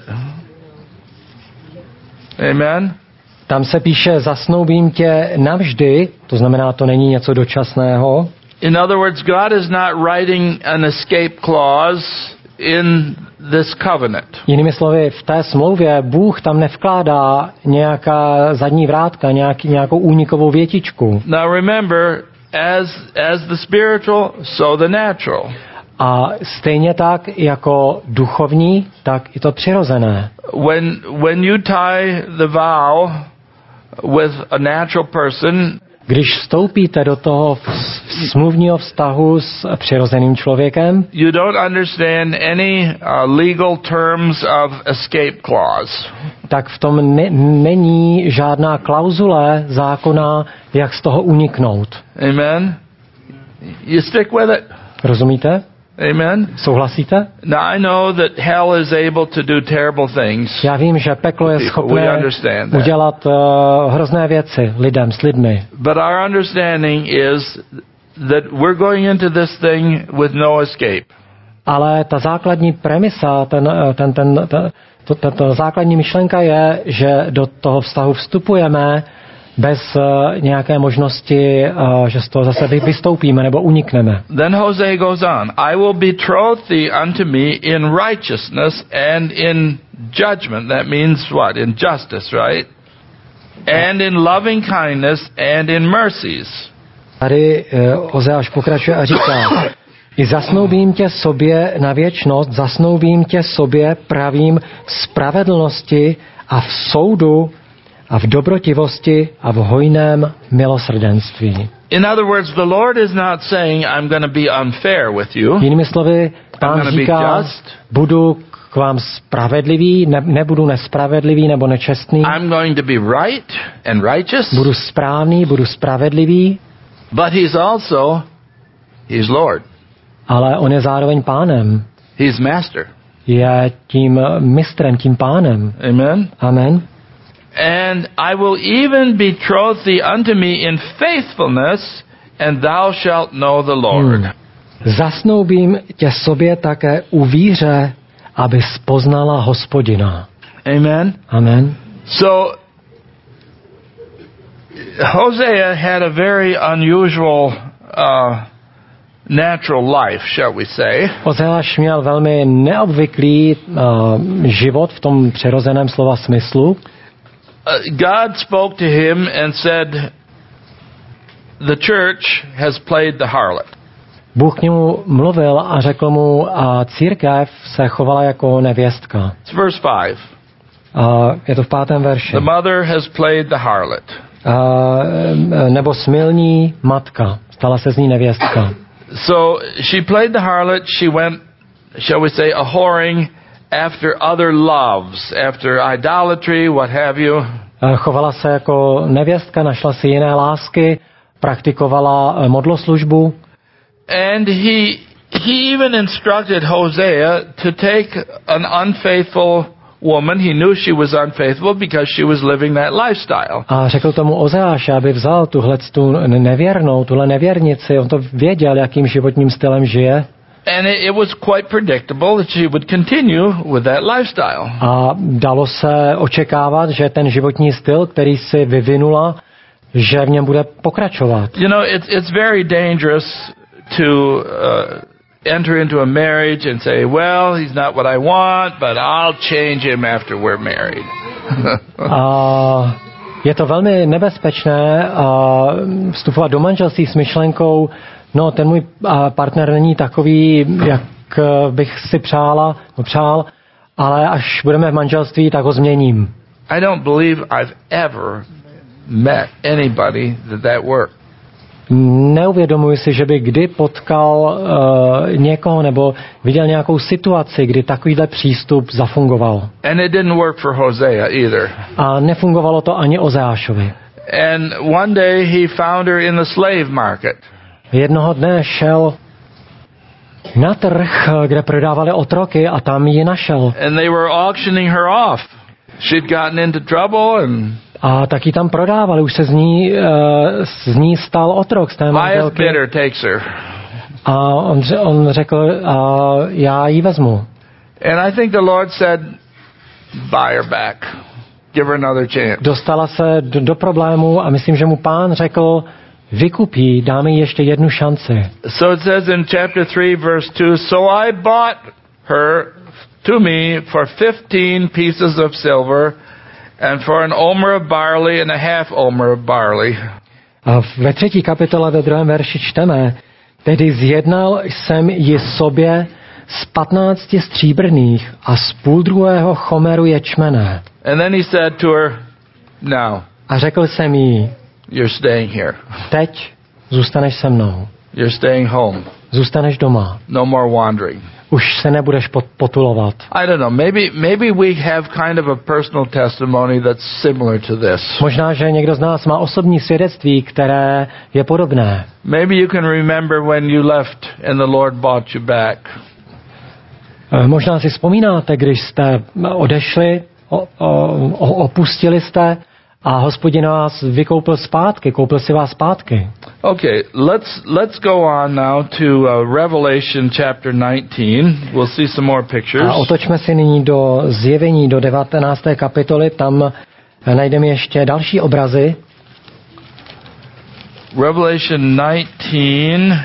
Amen. Tam se píše, zasnoubím tě navždy, to znamená, to není něco dočasného. In other words, God is not writing an escape clause in this covenant. Jinými slovy, v té smlouvě Bůh tam nevkládá nějaká zadní vrátka, nějakou únikovou větičku. Now remember, as the spiritual, so the natural. A stejně tak jako duchovní, tak i to přirozené. When you tie the vow with a natural person, když vstoupíte do toho smluvního vztahu s přirozeným člověkem, you don't understand any legal terms of escape clause. Tak v tom není žádná klauzule zákona, jak z toho uniknout. Amen. You stick with it. Rozumíte? Amen. Souhlasíte? Now I know that hell is able to do terrible things. Já vím, že peklo je schopné udělat hrozné věci lidem, s lidmi. But our understanding is that we're going into this thing with no escape. Ale ta základní premisa, ta základní myšlenka je, že do toho vztahu vstupujeme bez nějaké možnosti, že z toho zase vystoupíme nebo unikneme. Then Hosea goes on, I will betroth thee unto me in righteousness and in judgment. That means what? In justice, right? And in loving kindness and in mercies. Tady Hozeáš pokračuje a říká, i zasnoubím tě sobě na věčnost, zasnoubím tě sobě pravím spravedlnosti a v soudu a v dobrotivosti a v hojném milosrdenství. In other words, the Lord is not saying I'm going to be unfair with you. Jinými slovy, Pán říká, budu k vám spravedlivý, nebudu nespravedlivý nebo nečestný. I'm going to be right and righteous. Budu správný, budu spravedlivý. But he's Lord. Ale on je zároveň Pánem. He's master. Je tím mistrem, tím Pánem. Amen. Amen. And I will even betroth thee unto me in faithfulness, and thou shalt know the Lord. Zasnoubím tě sobě také u víře, abys poznala Hospodina. Amen. Amen. So Hosea had a very unusual natural life, shall we say. Hozeáš měl velmi neobvyklý život v tom přirozeném slova smyslu. God spoke to him and said, the church has played the harlot. Bůh k němu mluvil a řekl mu, a církev se chovala jako nevěstka. It's verse 5. Je to v 5. verši. The mother has played the harlot. Nebo smilní matka. Stala se z ní nevěstka. So she played the harlot. She went, shall we say, a whoring after other loves, after idolatry, what have you. Chovala se jako nevěstka, našla si jiné lásky, praktikovala modloslužbu. And he even instructed Hosea to take an unfaithful woman. He knew she was unfaithful because she was living that lifestyle. A řekl tomu Ozeáši, aby vzal tuhle nevěrnici. On to věděl, jakým životním stylem žije. And it was quite predictable that she would continue with that lifestyle. A dalo se očekávat, že ten životní styl, který si vyvinula, že v něm bude pokračovat. You know, it's very dangerous to enter into a marriage and say, well, he's not what I want, but I'll change him after we're married. A je to velmi nebezpečné vstupovat do manželství s myšlenkou, no ten můj partner není takový, jak bych si přál, ale až budeme v manželství, tak ho změním. I don't believe I've ever met anybody that worked. Neuvědomuji si, že by kdy potkal někoho nebo viděl nějakou situaci, kdy takovýhle přístup zafungoval. And it didn't work for Hosea either. A nefungovalo to ani Ozeášovi. And one day he found her in the slave market. Jednoho dne šel na trh, kde prodávali otroky, a tam ji našel. And they were auctioning her off. She'd gotten into trouble a taky tam prodávali, už se z ní stal otrok z té manželky. A on řekl, já ji vezmu. And I think the Lord said, buy her back. Give her another chance. Dostala se do problému a myslím, že mu Pán řekl, vykup jí, dáme jí ještě jednu šanci. So it says in chapter 3 verse 2, so I bought her to me for 15 pieces of silver and for an omer of barley and a half omer of barley. A ve 3. kapitole ve 2. verši čteme, tedy zjednal jsem ji sobě z 15 stříbrných a z půl druhého chomeru ječmene. And then he said to her, now. A řekl jsem jí, you're staying here. Teď zůstaneš se mnou. You're staying home. Zůstaneš doma. No more wandering. Už se nebudeš potulovat. I don't know. Maybe we have kind of a personal testimony that's similar to this. Možná, že někdo z nás má osobní svědectví, které je podobné. Maybe you can remember when you left and the Lord bought you back. Možná si vzpomínáte, když jste odešli, opustili jste a Hospodin vás vykoupil zpátky, koupil si vás zpátky. Okay, let's go on now to Revelation chapter 19. We'll see some more pictures. A otočme si nyní do Zjevení, do 19. kapitoly, tam najdeme ještě další obrazy. Revelation 19.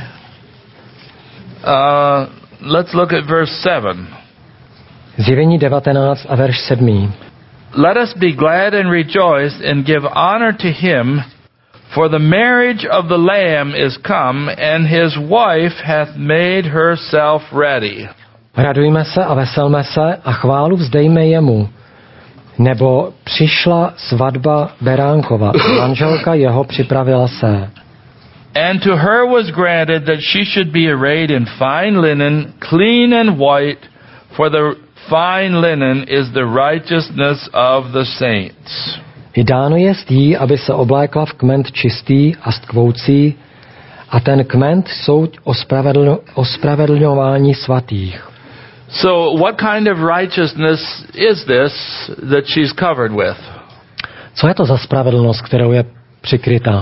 Let's look at verse 7. Zjevení 19 a verš 7. Let us be glad and rejoice and give honor to him, for the marriage of the Lamb is come, and his wife hath made herself ready. Radujme se a veselme se a chválu vzdejme jemu, nebo přišla svatba Beránkova, manželka jeho připravila se. And to her was granted that she should be arrayed in fine linen, clean and white, for the fine linen is the righteousness of the saints. I dáno jest jí, aby se oblékla v kment čistý a stkvoucí, a ten kment jsou ospravedlňování svatých. So what kind of righteousness is this that she's covered with? Co je to za spravedlnost, kterou je přikrytá?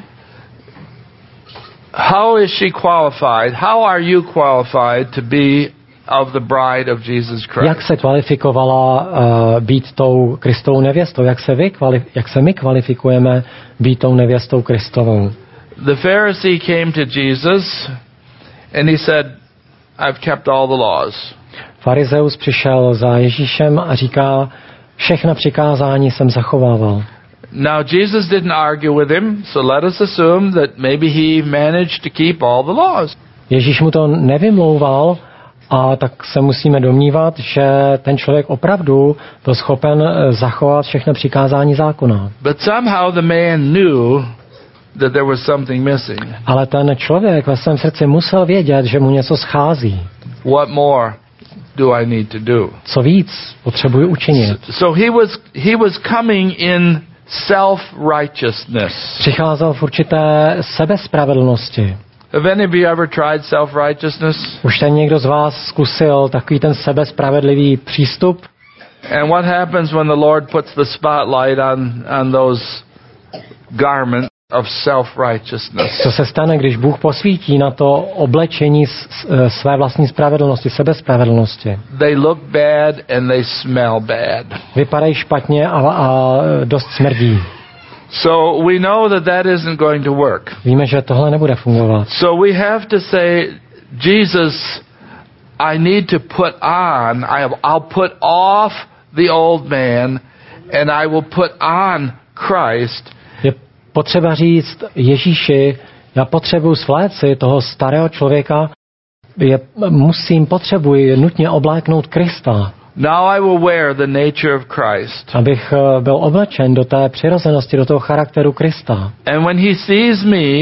How is she qualified? How are you qualified to be of the bride of Jesus Christ? Jak se kvalifikovala být tou Kristovou nevěstou? Jak se my kvalifikujeme být tou nevěstou Kristovou? The Pharisee came to Jesus and he said, I've kept all the laws. Farizeus přišel za Ježíšem a říká, všechna přikázání jsem zachovával. Now Jesus didn't argue with him, so let us assume that maybe he managed to keep all the laws. Ježíš mu to nevymlouval, a tak se musíme domnívat, že ten člověk opravdu byl schopen zachovat všechny přikázání zákona. But somehow the man knew that there was something missing. Ale ten člověk ve svém srdci musel vědět, že mu něco schází. What more do I need to do? Co víc potřebuji učinit? So he was coming in self-righteousness. Přicházel v určité sebespravedlnosti. Have any of you ever tried self-righteousness? Už ten někdo z vás zkusil takový ten sebespravedlivý přístup? And what happens when the Lord puts the spotlight on those garments? of self-righteousness. Co se stane, když Bůh posvítí na to oblečení své vlastní spravedlnosti, sebespravedlnosti? They look bad and they smell bad. Vypadají špatně a dost smrdí. So we know that isn't going to work. Víme, že tohle nebude fungovat. So we have to say, Jesus, I need to put on, I'll put off the old man and I will put on Christ. Je potřeba říct Ježíši, já potřebuji svléct si toho starého člověka, potřebuji nutně obléknout Krista. Now I will wear the nature of Christ. Abych byl oblečen do té přirozenosti, do toho charakteru Krista. And when he sees me,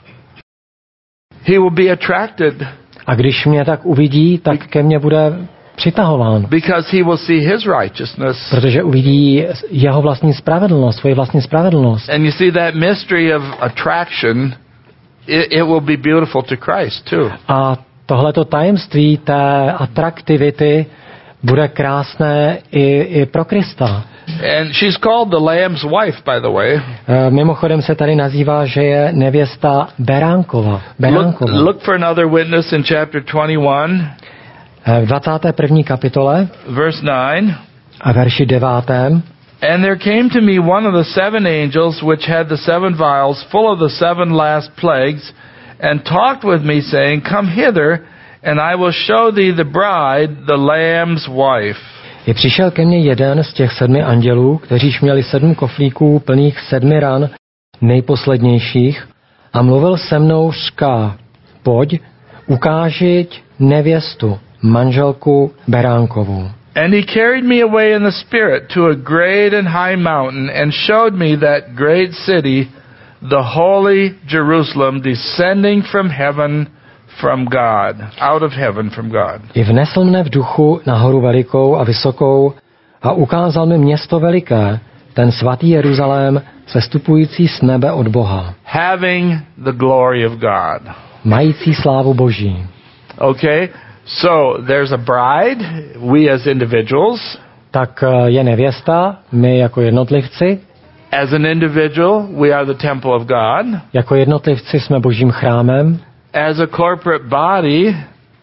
he will be attracted. A když mě tak uvidí, tak ke mně bude přitahován. Because he will see his righteousness. Protože uvidí jeho vlastní spravedlnost, svoji vlastní spravedlnost. And you see that mystery of attraction, it will be beautiful to Christ too. A tohleto tajemství té atraktivity bude krásné i pro Krista. And she's called the Lamb's wife, by the way. Mimochodem se tady nazývá, že je nevěsta Beránkova. Look for another witness in chapter 21. V 21. kapitole, verse 9, a verši 9. And there came to me one of the seven angels which had the seven vials full of the seven last plagues, and talked with me, saying, Come hither, and I will show thee the bride, the Lamb's wife. I přišel ke mně jeden z těch 7 andělů, kteříž měli 7 koflíků plných 7 ran nejposlednějších, a mluvil se mnou, říká, pojď, ukážiť nevěstu, manželku Beránkovu. And he carried me away in the spirit to a great and high mountain, and showed me that great city, the holy Jerusalem, descending from heaven from God, out of heaven from God. I vnesl mne v duchu na horu velikou a vysokou a ukázal mi město veliké, ten svatý Jeruzalém, sestupující z nebe od Boha. Having the glory of God. Mající slávu Boží. Okay, so there's a bride, we as individuals. Tak je nevěsta, my jako jednotlivci. As an individual, we are the temple of God. Jako jednotlivci jsme Božím chrámem. As a corporate body,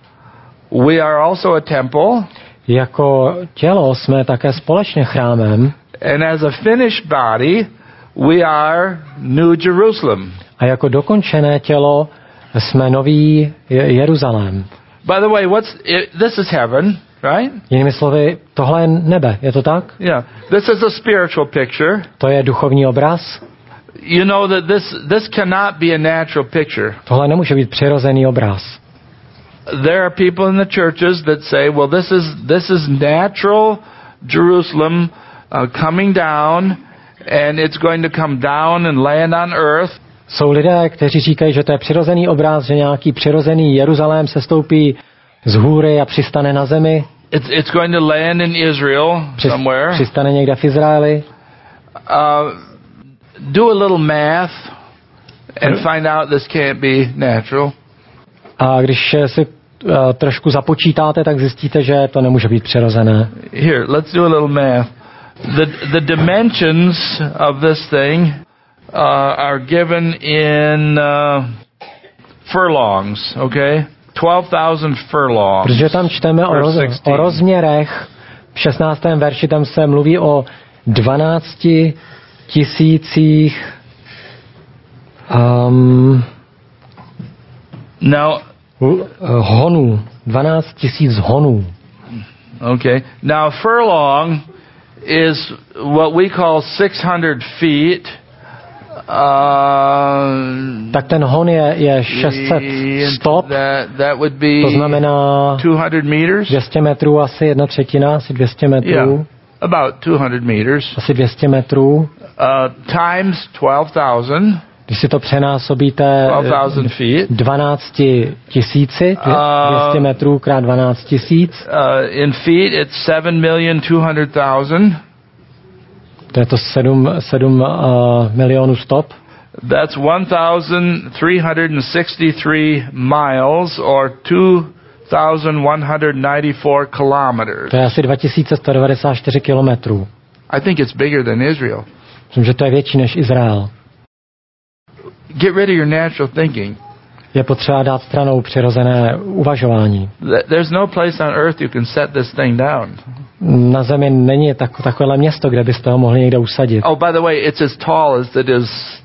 we are also a temple. Jako tělo jsme také společně chrámem. And as a finished body, we are New Jerusalem. A jako dokončené tělo jsme nový Jeruzalém. By the way, this is heaven, right? Jinými slovy, tohle je nebe, je to tak? Yeah. This is a spiritual picture. To je duchovní obraz. You know that this cannot be a natural picture. Tohle nemůže být přirozený obraz. There are people in the churches that say, well, this is natural Jerusalem coming down, and it's going to come down and land on earth. Jsou lidé, kteří říkají, že to je přirozený obraz, že nějaký přirozený Jeruzalém se stoupí z hůry a přistane na zemi. It's going to land in Israel somewhere. Přistane někde v Izraeli. Do a little math and find out this can't be natural. A když si trošku započítáte, tak zjistíte, že to nemůže být přirozené. Here, let's do a little math. The dimensions of this thing are given in furlongs, okay? 12,000 furlongs. Protože tam čteme o rozměrech, v 16. verši tam se mluví o 12 tisících honů. 12 tisíc honů. Okay. Now furlong is what we call 600 feet. Tak ten hon je 600 stop. That would be to znamená 200 meters. 200 metrů, asi 1/3, asi 200 metrů. Yeah, about 200 meters. Asi 200 metrů. Times 12,000. Když si to přenásobíte 12 tisíci, 200 metrů krát 12 tisíc. In feet it's 7,200,000. To je to 7 milionů stop. That's 1,363 miles or 2,194 kilometers. To je asi 2194 kilometrů. I think it's bigger than Israel. Myslím, že to je větší než Izrael. get rid of your natural thinking. Je potřeba dát stranou přirozené uvažování. There's no place on earth you can set this thing down. Na zemi není takovéhle město, kde byste ho mohli někde usadit. Oh, by the way, it's as tall as it is.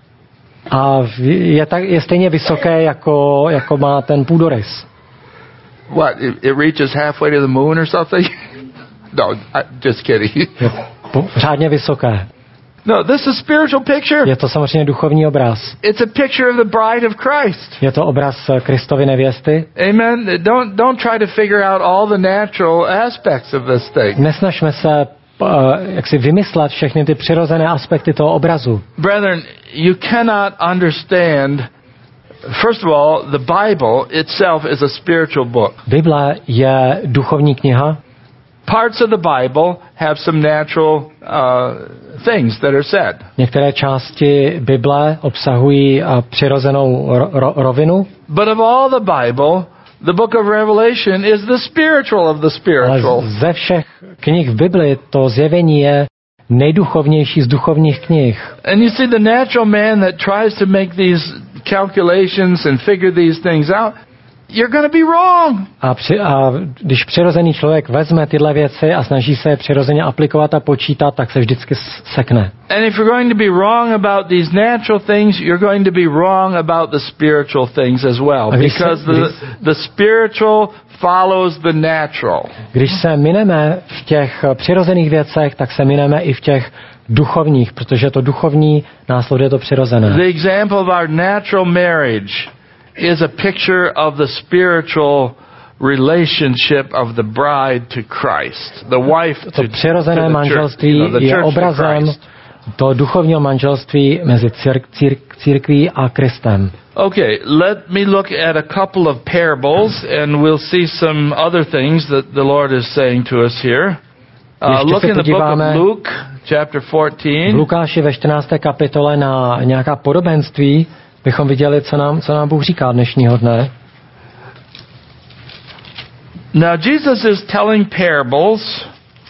A je stejně vysoké, jako má ten půdorys. What? It reaches halfway to the moon or something? No, just kidding. Je řádně vysoké. No, this is a spiritual picture. Je to samozřejmě duchovní obraz. It's a picture of the bride of Christ. Je to obraz Kristovy nevěsty. Amen. Don't try to figure out all the natural aspects of this thing. Nesnažme se jak si vymyslet všechny ty přirozené aspekty toho obrazu. Brethren, you cannot understand. First of all, the Bible itself is a spiritual book. Bible je duchovní kniha. Parts of the Bible have some natural things that are said. Některé části Bible obsahují přirozenou rovinu. But of all the Bible, the book of Revelation is the spiritual of the spiritual. Ale ze všech knih v Bibli to zjevení je nejduchovnější z duchovních knih. And you see the natural man that tries to make these calculations and figure these things out, you're going to be wrong. A když přirozený člověk vezme tyhle věci a snaží se přirozeně aplikovat a počítat, tak se vždycky sekne. And if you're going to be wrong about these natural things, you're going to be wrong about the spiritual things as well, because the spiritual follows the natural. Když se mineme v těch přirozených věcech, tak se mineme i v těch duchovních, protože to duchovní následuje to přirozené. The example of our natural marriage is a picture of the spiritual relationship of the bride to Christ, the wife to přirozené manželství je obrazem toho duchovního manželství mezi církví a Kristem. Okay, let me look at a couple of parables and we'll see some other things that the Lord is saying to us here. Look in the book of Luke, chapter 14. V Lukáši ve 14. kapitole na nějaká podobenství bychom viděli, co nám Bůh říká dnešního dne. Now Jesus is telling parables,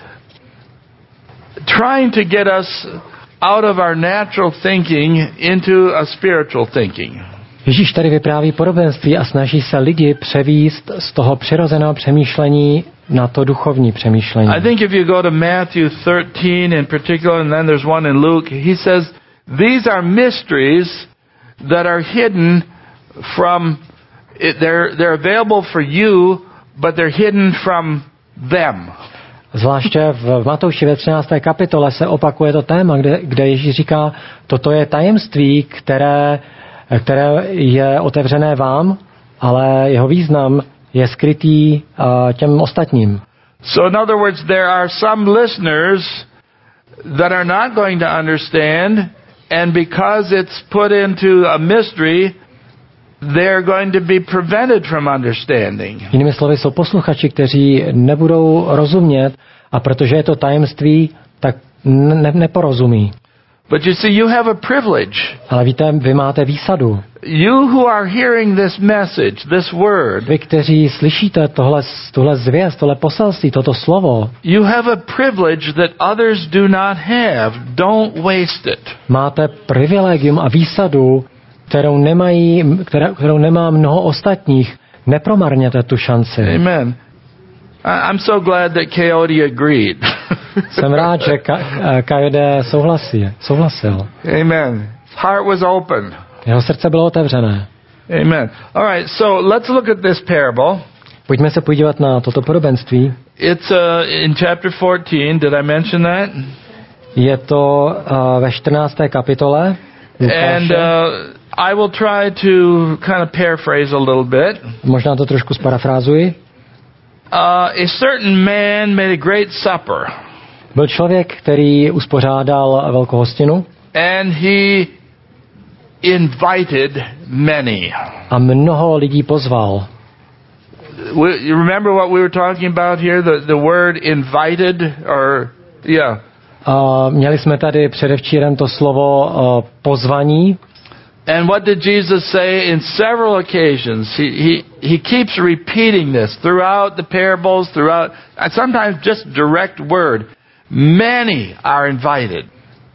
trying to get us out of our natural thinking into a spiritual thinking. Ježíš tady vypráví podobenství a snaží se lidi převést z toho přirozeného přemýšlení na to duchovní přemýšlení. I think if you go to Matthew 13 in particular, and then there's one in Luke, he says, these are mysteries that are hidden from, they're available for you, but they're hidden from them. Zvláště v Matouši ve 13. kapitole se opakuje to téma, kde Ježíš říká, toto je tajemství, které je otevřené vám, ale jeho význam je skrytý těm ostatním. So in other words, there are some listeners that are not going to understand, and because it's put into a mystery, they're going to be prevented from understanding. Jinými slovy, jsou posluchači, kteří nebudou rozumět, a protože je to tajemství, tak neporozumí. But you see, you have a privilege. Ale víte, vy máte výsadu. You who are hearing this message, this word. Vy, kteří slyšíte tohle zvěst, tohle poselství, toto slovo. You have a privilege that others do not have. Don't waste it. Máte privilegium a výsadu, kterou nemá mnoho ostatních. Nepromarněte tu šanci. Amen. I'm so glad that Coyote agreed. Jsem rád, že Coyote souhlasil. Amen. His heart was open. Jeho srdce bylo otevřené. Amen. All right, so let's look at this parable. Pojďme se podívat na toto podobenství. It's in chapter 14. Did I mention that? Je to ve 14. kapitole Lukáše. And I will try to kind of paraphrase a little bit. Možná to trošku sparafrázuji. A certain man made a great supper. Byl člověk, který uspořádal velkou hostinu. And he invited many. A mnoho lidí pozval. You remember what we were talking about here? The word invited, or yeah. Měli jsme tady předevčírem to slovo pozvaní. And what did Jesus say in several occasions? He keeps repeating this throughout the parables, throughout, sometimes just direct word. Many are invited.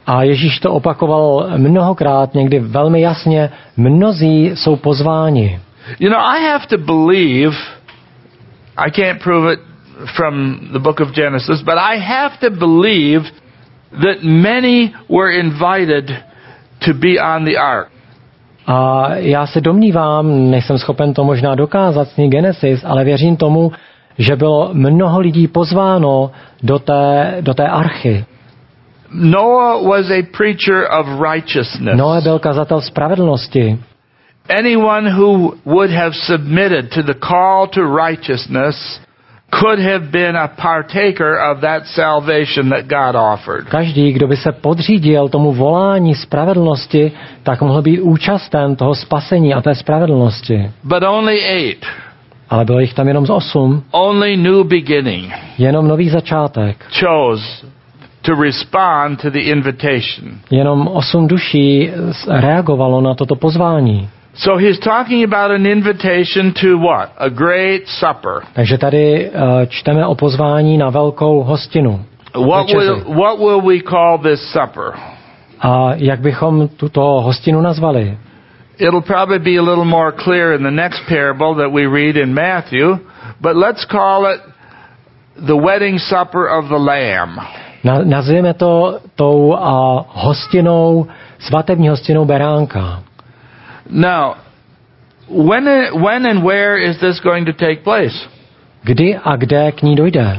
A Ježíš to opakoval mnohokrát, někdy velmi jasně, mnozí jsou pozváni. You know, I have to believe, I can't prove it from the book of Genesis, but I have to believe that many were invited to be on the ark. A já se domnívám, nejsem schopen to možná dokázat z Genesis, ale věřím tomu, že bylo mnoho lidí pozváno do té archy. Noah was a preacher of righteousness. Noé byl kazatel spravedlnosti. Anyone who would have submitted to the call to righteousness could have been a partaker of that salvation that God offered. Každý, kdo by se podřídil tomu volání spravedlnosti, tak mohl být účasten toho spasení a té spravedlnosti. But only 8. Ale bylo jich tam jenom z 8. Only new beginning. Jenom nový začátek. Chose to respond to the invitation. Jenom 8 duší reagovalo na toto pozvání. So he's talking about an invitation to what? A great supper. Takže tady čteme o pozvání na velkou hostinu. What will we call this supper? A jak bychom tuto hostinu nazvali? It'll probably be a little more clear in the next parable that we read in Matthew, but let's call it the wedding supper of the Lamb. Nazvěme to tou hostinou, svatební hostinou beránka. Now, when and where is this going to take place? Kdy a kde k ní dojde?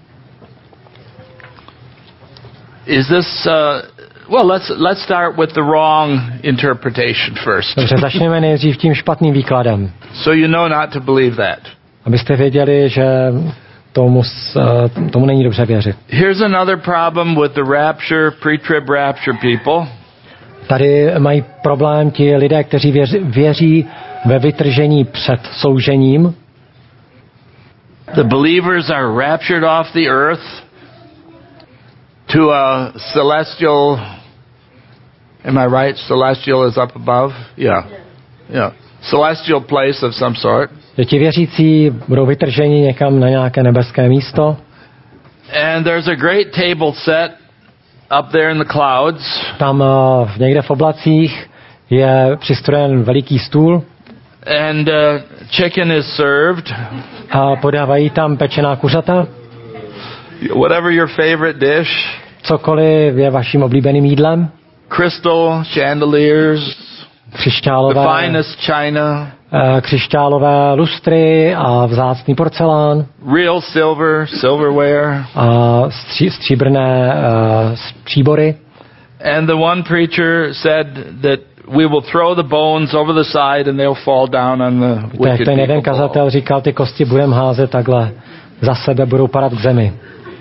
Is this well, let's start with the wrong interpretation first. Dobře, začneme nejdřív tím špatným výkladem. So you know not to believe that. Abyste věděli, že tomu není dobře věřit. Here's another problem with the rapture, pre-trib rapture people. Tady mají problém ti lidé, kteří věří ve vytržení před soužením. The believers are raptured off the earth to a celestial, am I right? Celestial is up above? Yeah. Celestial place of some sort. Ti věřící budou vytrženi někam na nějaké nebeské místo. And there's a great table set up there in the clouds. Tam někde v oblacích je přistrojen veliký stůl. And chicken is served. A podávají tam pečená kuřata. Whatever your favorite dish. Cokoliv je vaším oblíbeným jídlem. Crystal chandeliers. Křišťálové. The finest china. Křišťálové lustry a vzácný porcelán. Real silverware. A stříbrné příbory. And the one preacher said that we will throw the bones over the side and they'll fall down on the wicked people. Ten jeden kazatel říkal, ty kosti budeme házet takhle za sebe, budou padat k zemi.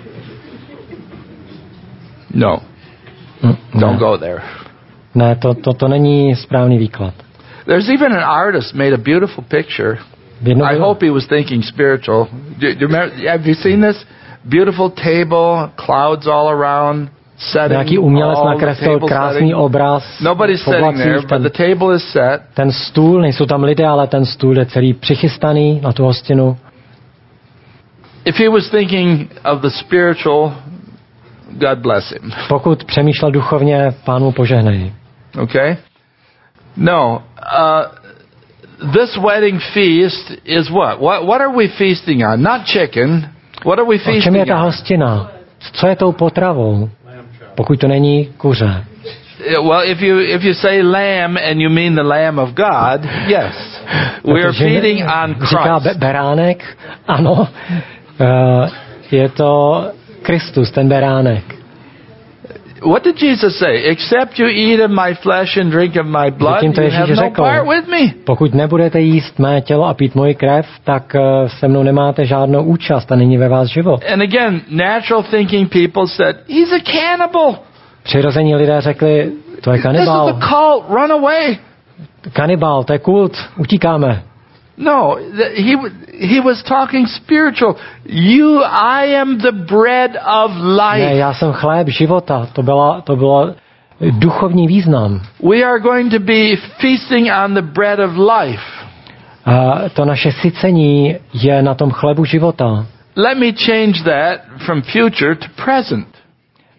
No. Don't go there. Ne, to není správný výklad. There's even an artist made a beautiful picture. I hope he was thinking spiritual. Have you seen this? Beautiful table, clouds all around. Nějaký umělec nakreslil krásný obraz. Nobody's sitting there, but the table is set. Ten stůl, nejsou tam lidé, ale ten stůl je celý přichystaný na tu hostinu. If he was thinking of the spiritual, God bless him. Pokud přemýšlel duchovně, Pán mu požehnej. Okay? No. This wedding feast is what? What are we feasting on? Not chicken. What are we feasting on? O čem je ta hostina? Co je tou potravou? Pokud to není kuře. Well, if you say lamb and you mean the Lamb of God, yes. We are feeding on Christ. Říká beránek, ano. Je to Kristus, ten beránek. What did Jesus say? Except you eat of my flesh and drink of my blood, you have no part with me. Pokud nebudete jíst mé tělo a pít moji krev, tak se mnou nemáte žádnou účast a není ve vás život. And again, natural thinking people said, he's a cannibal. Přirození lidé řekli, to je kanibál. This is a cult, run away. Kanibál, to je kult, utíkáme. No, he was talking spiritual. I am the bread of life. Ne, já jsem chléb života. To bylo duchovní význam. We are going to be feasting on the bread of life. To naše sycení je na tom chlebu života. Let me change that from future to present.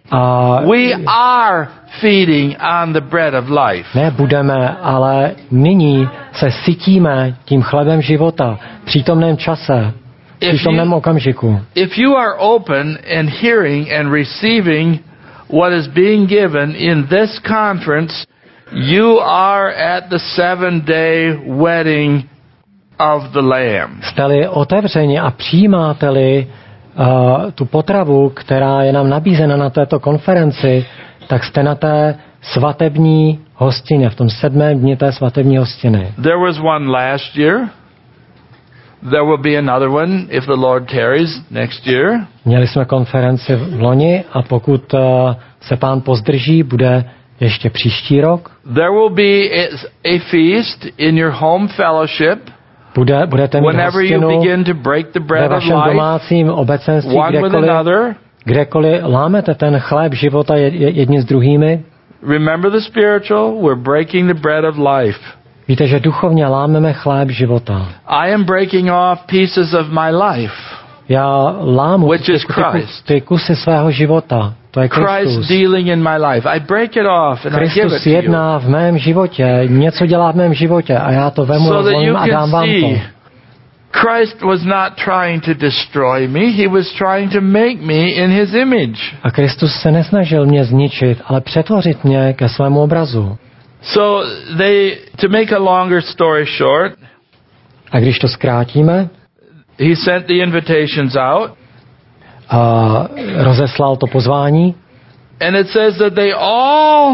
We are feeding on the bread of life. Ne budeme, ale nyní se sytíme tím chlebem života v přítomném čase, v přítomném okamžiku. If you are open and hearing and receiving what is being given in this conference, you are at the 7-day wedding of the Lamb. Jste-li otevřeni a přijímáte-li tu potravu, která je nám nabízena na této konferenci, tak jste na té svatební hostině, v tom 7. dni té svatební hostiny. There was one last year. There will be another one if the Lord tarries next year. Měli jsme konferenci v loni a pokud se Pán pozdrží, bude ještě příští rok. There will be a feast in your home fellowship. Budete mít hostinu ve vašem domácím obecenství, kdekoliv lámete ten chléb života jedni s druhými. Remember the spiritual, we're breaking the bread of life. Víte, že duchovně lámeme chléb života. I am breaking off pieces of my life. Já lámu ty kusy svého života. To je Kristus. Christ dealing in my life. I break it off and I give it to you. Kristus jedná v mém životě, něco dělá v mém životě a já to vemu a dám vám to. Christ was not trying to destroy me, he was trying to make me in his image. A Kristus se nesnažil mě zničit, ale přetvořit mě ke svému obrazu. So to make a longer story short, a když to zkrátíme, he sent the invitations out. A rozeslal to pozvání. And it says that they all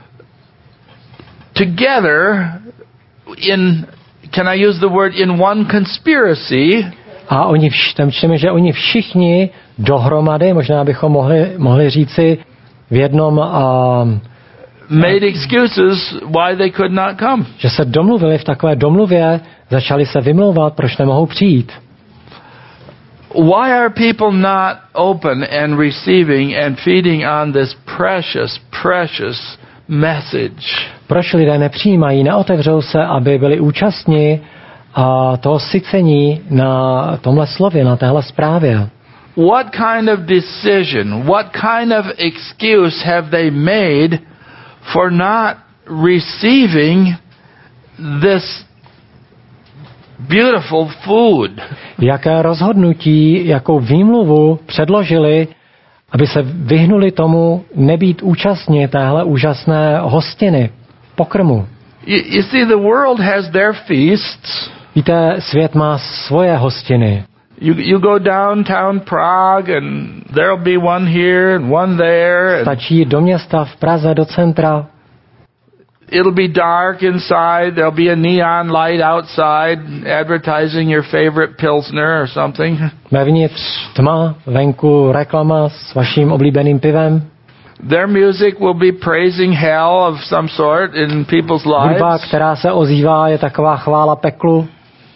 together can I use the word in one conspiracy? A tam čteme, že oni všichni dohromady, možná bychom mohli říci v jednom made excuses why they could not come. Že se domluvili v takové domluvě, začali se vymlouvat, proč nemohou přijít. Why are people not open and receiving and feeding on this precious message? Proč lidé nepřijímají, neotevřou se, aby byli účastní toho sycení na tomhle slově, na téhle zprávě? What kind of decision, what kind of excuse have they made for not receiving this beautiful food? Jaké rozhodnutí, jakou výmluvu předložili, aby se vyhnuli tomu nebýt účastní téhle úžasné hostiny, pokrmu? You see, the world has their feasts. Víte, svět má svoje hostiny. You go downtown Prague and there'll be one here and one there. Stačí jít do města v Praze, do centra. It'll be dark inside. There'll be a neon light outside advertising your favorite Pilsner or something. Vevnitř tma, venku reklama s vaším oblíbeným pivem. Their music will be praising hell of some sort in people's lives. Hudba, která se ozývá, je taková chvála peklu.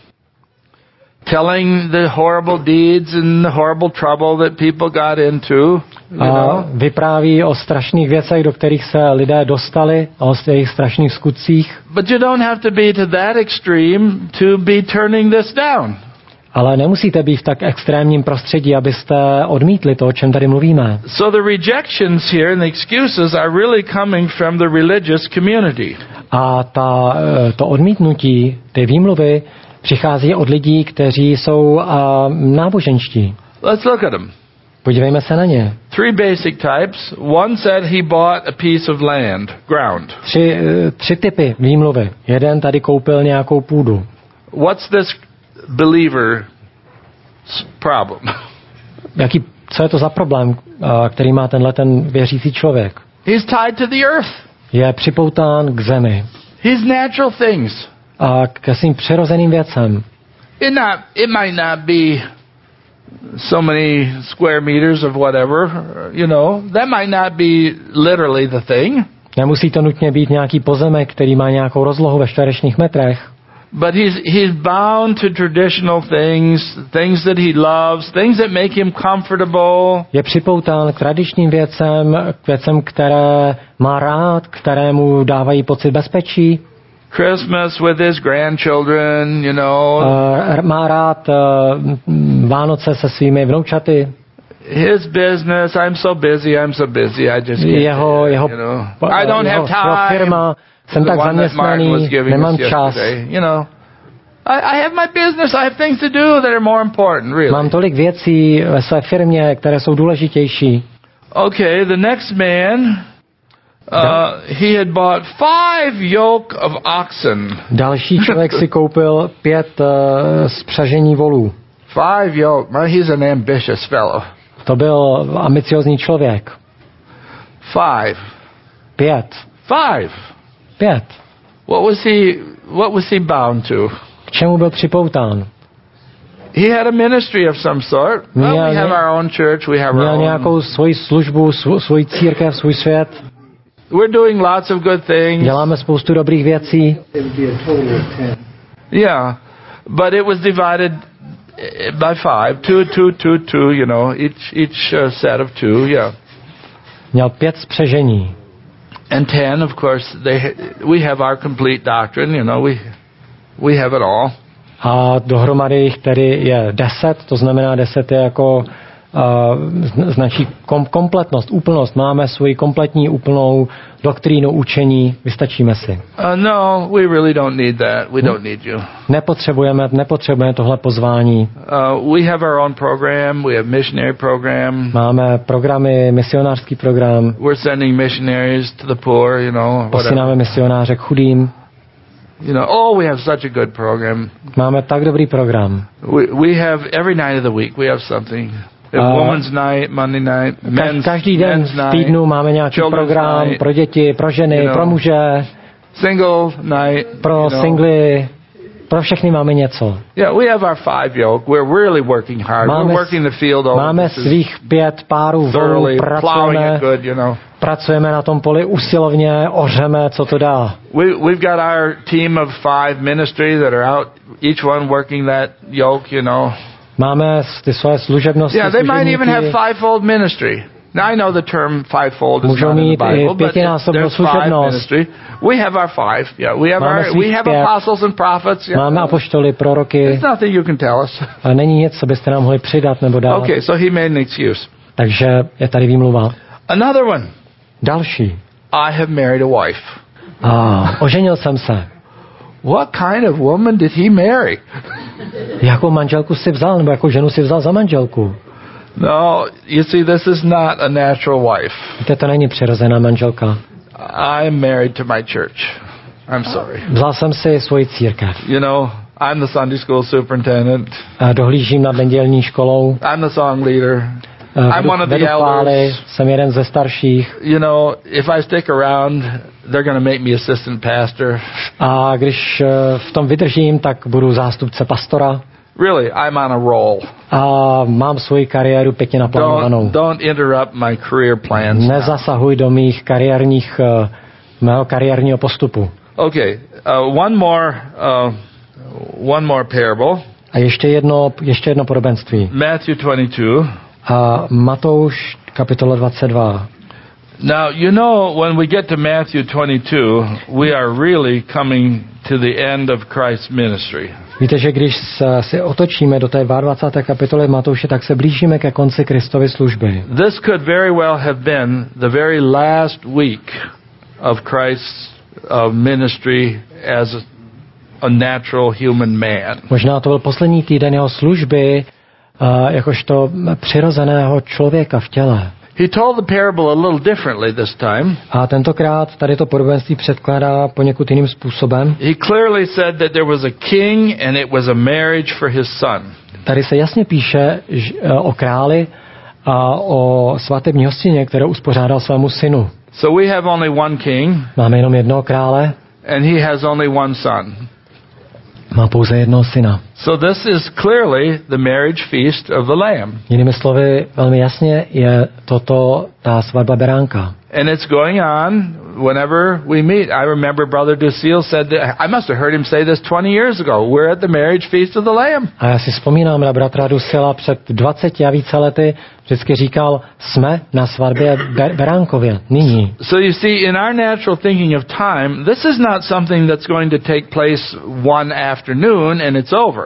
Telling the horrible deeds and the horrible trouble that people got into. A vypráví o strašných věcech, do kterých se lidé dostali, a o jejich strašných skutcích. But you don't have to be to that extreme to be turning this down. Ale nemusíte být v tak extrémním prostředí, abyste odmítli to, o čem tady mluvíme. So the rejections here and the excuses are really coming from the religious community. A to odmítnutí, ty výmluvy, přichází od lidí, kteří jsou náboženští. Let's look at them. Podívejme se na ně. Three basic types. One said he bought a piece of land, ground. Tři typy výmluvy. Jeden tady koupil nějakou půdu. What's this believer's problem? Co je to za problém, který má ten věřící člověk? He's tied to the earth. Je připoután k zemi. His natural things. A ke svým přirozeným věcem. It might not be so many square meters of whatever, that might not be literally the thing. Nemusí to nutně být nějaký pozemek, který má nějakou rozlohu ve čtverečních metrech. But he's bound to traditional things that he loves, things that make him comfortable. Je připoután k tradičním věcem, k věcem, které má rád, které mu dávají pocit bezpečí. Christmas with his grandchildren, Má rád Vánoce se svými vnoučaty. His business, I'm so busy, I just can't, I don't have time. Firma, jsem tak zaměstnaný, nemám čas. I have my business, I have things to do that are more important, really. Mám tolik věcí ve své firmě, které jsou důležitější. Okay, the next man, he had bought 5 yoke of oxen. Další člověk si koupil 5 spřažení volů. 5 yoke. He's an ambitious fellow. To byl ambiciozní člověk. 5. 5. What was he bound to? K čemu byl připoután? He had a ministry of some sort. Well, we have our own church, we have our own. Měl nějakou svoji službu, svoji církev, svůj svět. We're doing lots of good things. Děláme spoustu dobrých věcí. Yeah, but it was divided by 5, 2, each set of 2, yeah. Měl 5 spřežení. And 10, of course, we have our complete doctrine, we have it all. A dohromady jich tedy je 10, to znamená 10 je jako značí kompletnost, úplnost. Máme svoji kompletní, úplnou doktrínu, učení, vystačíme si. No, we really don't need that. We don't need you. Nepotřebujeme tohle pozvání. We have our own program. We have missionary program. Máme programy, misionářský program. We're sending missionaries to the poor, Posíláme misionáře k chudým. We have such a good program. Máme tak dobrý program. We have every night of the week we have something. Women's night, Monday night, každý den v týdnu máme nějaký program night, pro děti, pro ženy, pro muže, single night, pro singly, pro všechny máme něco. Yeah, we have our 5 yoke. We're really working hard. We're working the field over. Máme svých 5 párů volů, pracujeme na tom poli usilovně, ořeme, co to dá. We've got our team of 5 ministry that are out, each one working that yoke, Máme ty svoje služebnosti. Yeah, they might even have 5-fold ministry. Now I know the term 5-fold is not in the Bible, but there's 5 ministry. We have our 5. Yeah, we have apostles and prophets. Yeah. Máme apoštoly, proroky. There's nothing you can tell us. A není nic, co byste nám mohli přidat nebo dát. Okay, so he made an excuse. Takže je tady výmluva. Another one. Další. I have married a wife. Oženil jsem se. What kind of woman did he marry? Jakou manželku si vzal, nebo jakou ženu si vzal za manželku? No, you see, this is not a natural wife. To není přirozená manželka. I am married to my church. I'm sorry. Vzal jsem si svoji církev. I'm the Sunday school superintendent. Dohlížím nad nedělní školou. I'm the song leader. I'm one of the elders. Jsem jeden ze starších. If I stick around, they're going to make me assistant pastor. A když v tom vydržím, tak budu zástupce pastora. Really, I'm on a roll. A mám svoji kariéru pěkně naplánovanou. Don't interrupt my career plans. Nezasahuj do mého kariérního postupu. Okay, one more parable. A ještě jedno podobenství. Matthew 22. Matouš kapitola 22. Now, when we get to Matthew 22, we are really coming to the end of Christ's ministry. Víte, že když se otočíme do té 22. kapitoly Matouše, tak se blížíme ke konci Kristovy služby. This could very well have been the very last week of Christ's ministry as a natural human man. Možná to byl poslední týden jeho služby jakožto přirozeného člověka v těle. He told the parable a little differently this time. A tentokrát tady to podobenství předkládá poněkud jiným způsobem. He clearly said that there was a king and it was a marriage for his son. Tady se jasně píše o králi a o svatební hostině, kterou uspořádal svému synu. So we have only one king. Máme jenom jednoho krále. And he has only one son. Má pouze jednoho syna. So this is clearly the marriage feast of the Lamb. Jinými slovy, velmi jasně je toto ta svatba beránka. And it's going on whenever we meet. I remember Brother Ducille said that, I must have heard him say this 20 years ago. We're at the marriage feast of the Lamb. A já si vzpomínám na bratra Ducilla před 20 a více lety, vždycky říkal, jsme na svatbě beránkově, nyní. So you see, in our natural thinking of time, this is not something that's going to take place one afternoon and it's over.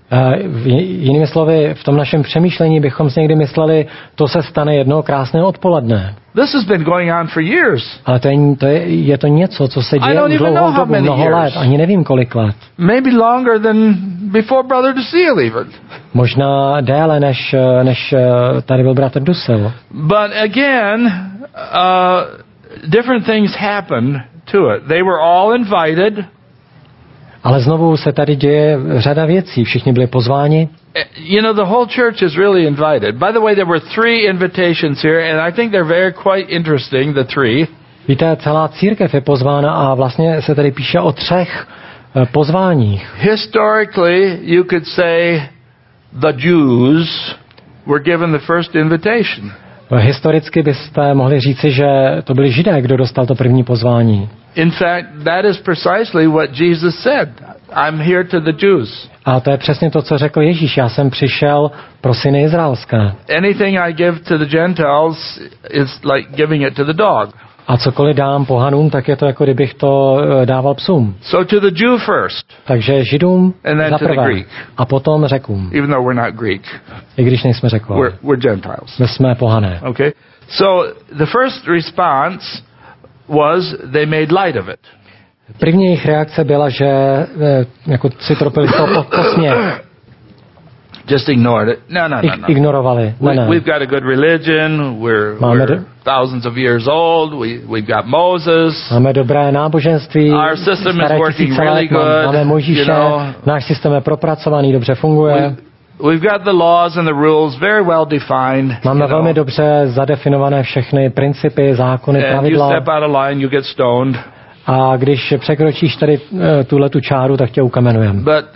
Jinými slovy, v tom našem přemýšlení bychom si někdy mysleli, to se stane jednoho krásného odpoledne. This has been going on for years. Ale je to něco, co se děje už dlouhou dobu, mnoho let, ani nevím kolik let. Maybe longer than before Brother Dusil even. Možná déle, než tady byl bratr Dusil. But again, different things happened to it. They were all invited. Ale znovu se tady děje řada věcí. Všichni byli pozváni. You know, the whole church is really invited. By the way, there were 3 invitations here, and I think they're very quite interesting, the 3. Víte, celá církev je pozvána a vlastně se tady píše o 3 pozváních. Historically, you could say the Jews were given the first invitation. Historicky byste mohli říci, že to byli Židé, kdo dostal to první pozvání. In fact, that is precisely what Jesus said. I'm here to the Jews. A to je přesně to, co řekl Ježíš. Já jsem přišel pro syny izraelské. Anything I give to the Gentiles is like giving it to the dog. A cokoliv dám pohanům, tak je to jako kdybych to dával psům. So to the Jew first. Takže Židům zaprvé a potom Řekům. Even though we're not Greek. I když nejsme Řekové. We're Gentiles. My jsme pohané. Okay. So the first response was they made light of it. První jejich reakce byla, že jako si tropili z toho posměch. Just ignored it. No. Ignorovali. We've got a good religion. We're thousands of years old. We've got Moses. Máme dobré náboženství. Our system is working really good. Máme Mojžíše. Náš systém je propracovaný, dobře funguje. We've got the laws and the rules very well defined. Máme velmi dobře zadefinované všechny principy, zákony, pravidla. You step out of line, you get stoned. A když překročíš tady tuhletu čáru, tak tě ukamenujeme. But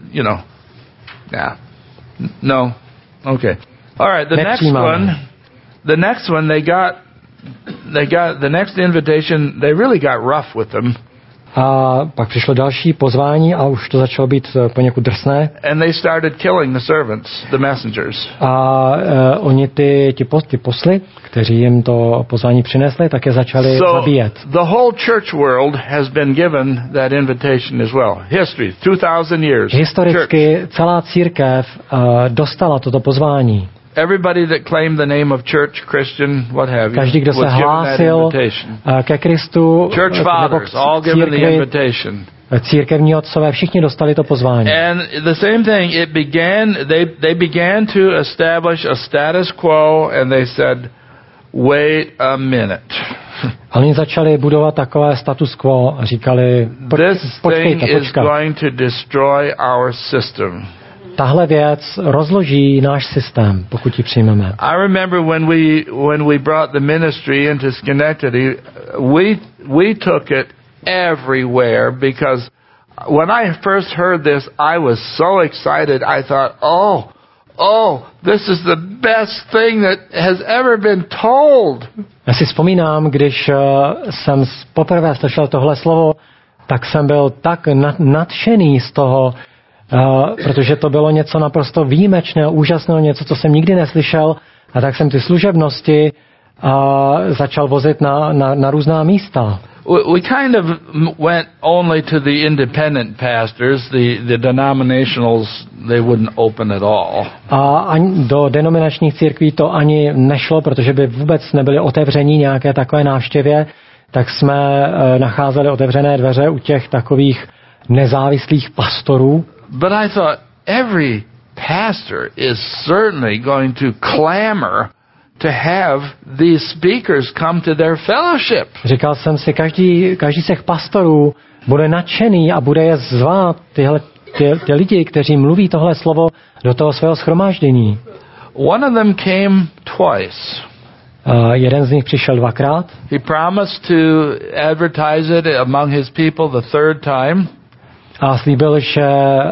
no. Okay. All right, the next one they got the next invitation, they really got rough with them. A pak přišlo další pozvání a už to začalo být poněkud drsné. And they started killing the servants, the messengers. A oni ty posly, kteří jim to pozvání přinesli, tak je začali zabíjet. The whole church world has been given that invitation as well. History, 2000 years. Historicky celá církev dostala toto pozvání. Everybody that claimed the name of church, Christian, what have you, každý, kdo se hlásil ke Kristu, church fathers, all given the invitation. Církevní otcové, všichni dostali to pozvání. And the same thing, they began to establish a status quo, and they said, wait a minute. A oni začali budovat takové status quo a říkali, this thing is going to destroy our system. Tahle věc rozloží náš systém, pokud ji přijmeme. I remember when we brought the ministry into Schenectady, we took it everywhere because when I first heard this, I was so excited. I thought, oh, this is the best thing that has ever been told. Já si vzpomínám, když jsem poprvé slyšel tohle slovo, tak jsem byl tak nadšený z toho, protože to bylo něco naprosto výjimečného, úžasného, něco, co jsem nikdy neslyšel, a tak jsem ty služebnosti začal vozit na různá místa. We kind of went only to the independent pastors, the denominationals, they wouldn't open at all. A ani do denominačních církví to ani nešlo, protože by vůbec nebyly otevření nějaké takové návštěvě, tak jsme nacházeli otevřené dveře u těch takových nezávislých pastorů. But I thought every pastor is certainly going to clamor to have these speakers come to their fellowship. Říkal jsem si, každý z těch pastorů bude nadšený a bude je zvát ty lidi, kteří mluví tohle slovo do toho svého shromáždění. One of them came twice. Jeden z nich přišel 2krát. He promised to advertise it among his people the third time. A slíbil, že